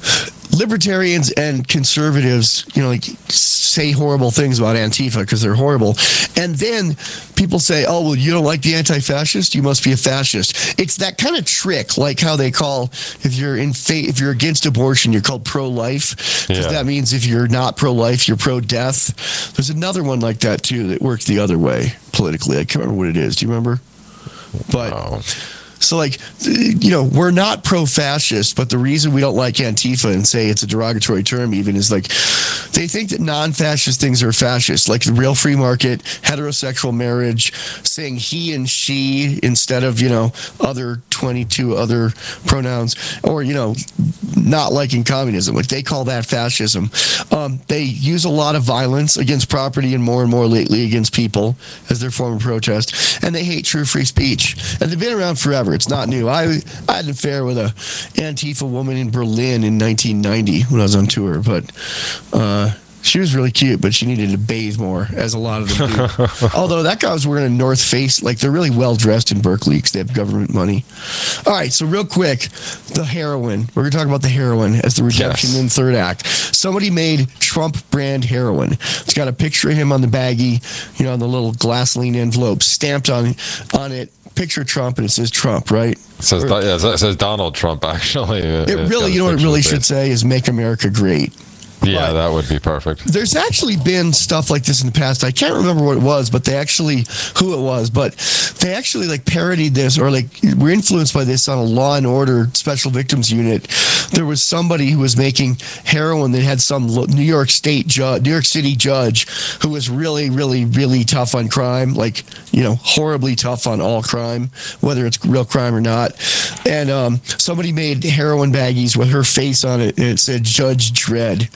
libertarians and conservatives, you know, like say horrible things about Antifa because they're horrible, and then people say, "Oh, well, you don't like the anti-fascist? You must be a fascist." It's that kind of trick, like how they call if you're in fa- if you're against abortion, you're called pro-life, because Yeah. that means if you're not pro-life, you're pro-death. There's another one like that too that works the other way politically. I can't remember what it is. Do you remember? But. Oh. So, like, you know, we're not pro-fascist, but the reason we don't like Antifa and say it's a derogatory term even is, like, they think that non-fascist things are fascist, like the real free market, heterosexual marriage, saying he and she instead of, you know, other twenty-two other pronouns, or, you know, not liking communism. Like, they call that fascism. Um, they use a lot of violence against property and more and more lately against people as their form of protest, and they hate true free speech. And they've been around forever. It's not new. I I had an affair with a Antifa woman in Berlin in nineteen ninety when I was on tour, but uh, she was really cute, but she needed to bathe more, as a lot of them do. Although that guy was wearing a North Face, like they're really well dressed in Berkeley because they have government money. All right, so real quick, the heroin. We're going to talk about the heroin as the redemption Yes. in third act. Somebody made Trump brand heroin. It's got a picture of him on the baggie, you know, on the little glassine envelope, stamped on on it. Picture Trump, and it says Trump, right? It says, Or- yeah, it says Donald Trump, actually. It really, you know what it really should say is "Make America Great." Yeah, But that would be perfect. there's actually been stuff like this in the past. I can't remember what it was, but they actually, who it was, but they actually like parodied this or like were influenced by this on a Law and Order Special Victims Unit. There was somebody who was making heroin that had some lo- New York State judge, New York City judge who was really, really, really tough on crime, like, you know, horribly tough on all crime, whether it's real crime or not. And um, somebody made heroin baggies with her face on it, and it said Judge Dredd.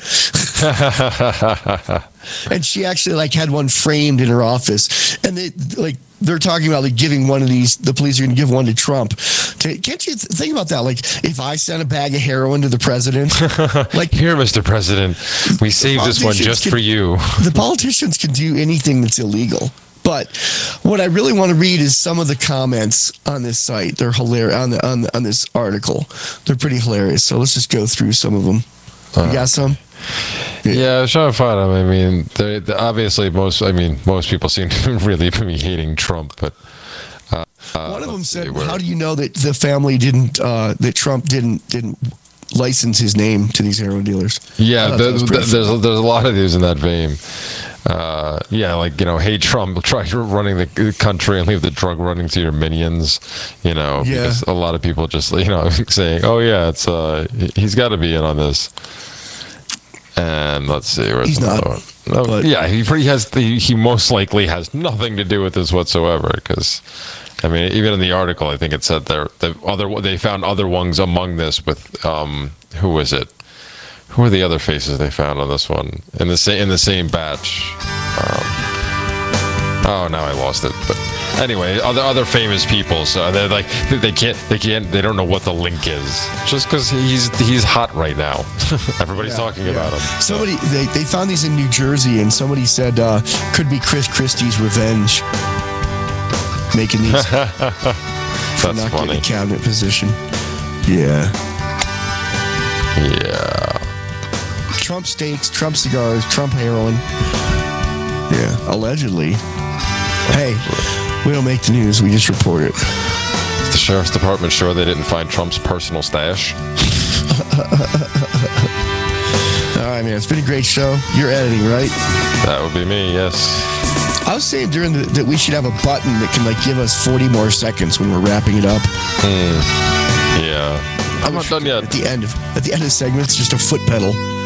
And she actually like had one framed in her office, and they like they're talking about like giving one of these. The police are going to give one to Trump. To, can't you th- think about that? Like if I sent a bag of heroin to the president, like Here, Mister President, we saved this one just politicians for can- you. the politicians can do anything that's illegal. But what I really want to read is some of the comments on this site. They're hilarious on the, on the, on this article. They're pretty hilarious. So let's just go through some of them. You got some? Yeah, I was trying to find them. I mean, they, they, obviously, most. I mean, most people seem to really be hating Trump, but uh, uh, One of them let's said, see where- "How do you know that the family didn't uh, that Trump didn't didn't license his name to these heroin dealers. Yeah, there's, there's, a, there's a lot of these in that vein. Uh, yeah, like, you know, hey, Trump, try running the country and leave the drug running to your minions, you know, yeah. because a lot of people just, you know, saying, oh, yeah, it's uh, he's got to be in on this. And let's see. Where's he's not. One? No, but, yeah, he pretty has. He, he most likely has nothing to do with this whatsoever. Because, I mean, even in the article, I think it said there the other they found other ones among this with um, who was it? Who are the other faces they found on this one in the same in the same batch? Um, oh, now I lost it. But anyway, other other famous people. So they're like they can't they can't they don't know what the link is just because he's he's hot right now. Everybody's yeah, talking yeah. about him. Somebody they, they found these in New Jersey, and somebody said uh, could be Chris Christie's revenge making these for That's not funny. getting a cabinet position. Yeah. Yeah. Trump steaks, Trump cigars, Trump heroin. Yeah, allegedly. Hey, we don't make the news, we just report it. Is the sheriff's department sure they didn't find Trump's personal stash? All right, man, it's been a great show. You're editing, right? That would be me, yes. I was saying during the, that we should have a button that can like give us forty more seconds when we're wrapping it up. Mm. Yeah. I'm not done yet. At the end of at the end of segments, just a foot pedal.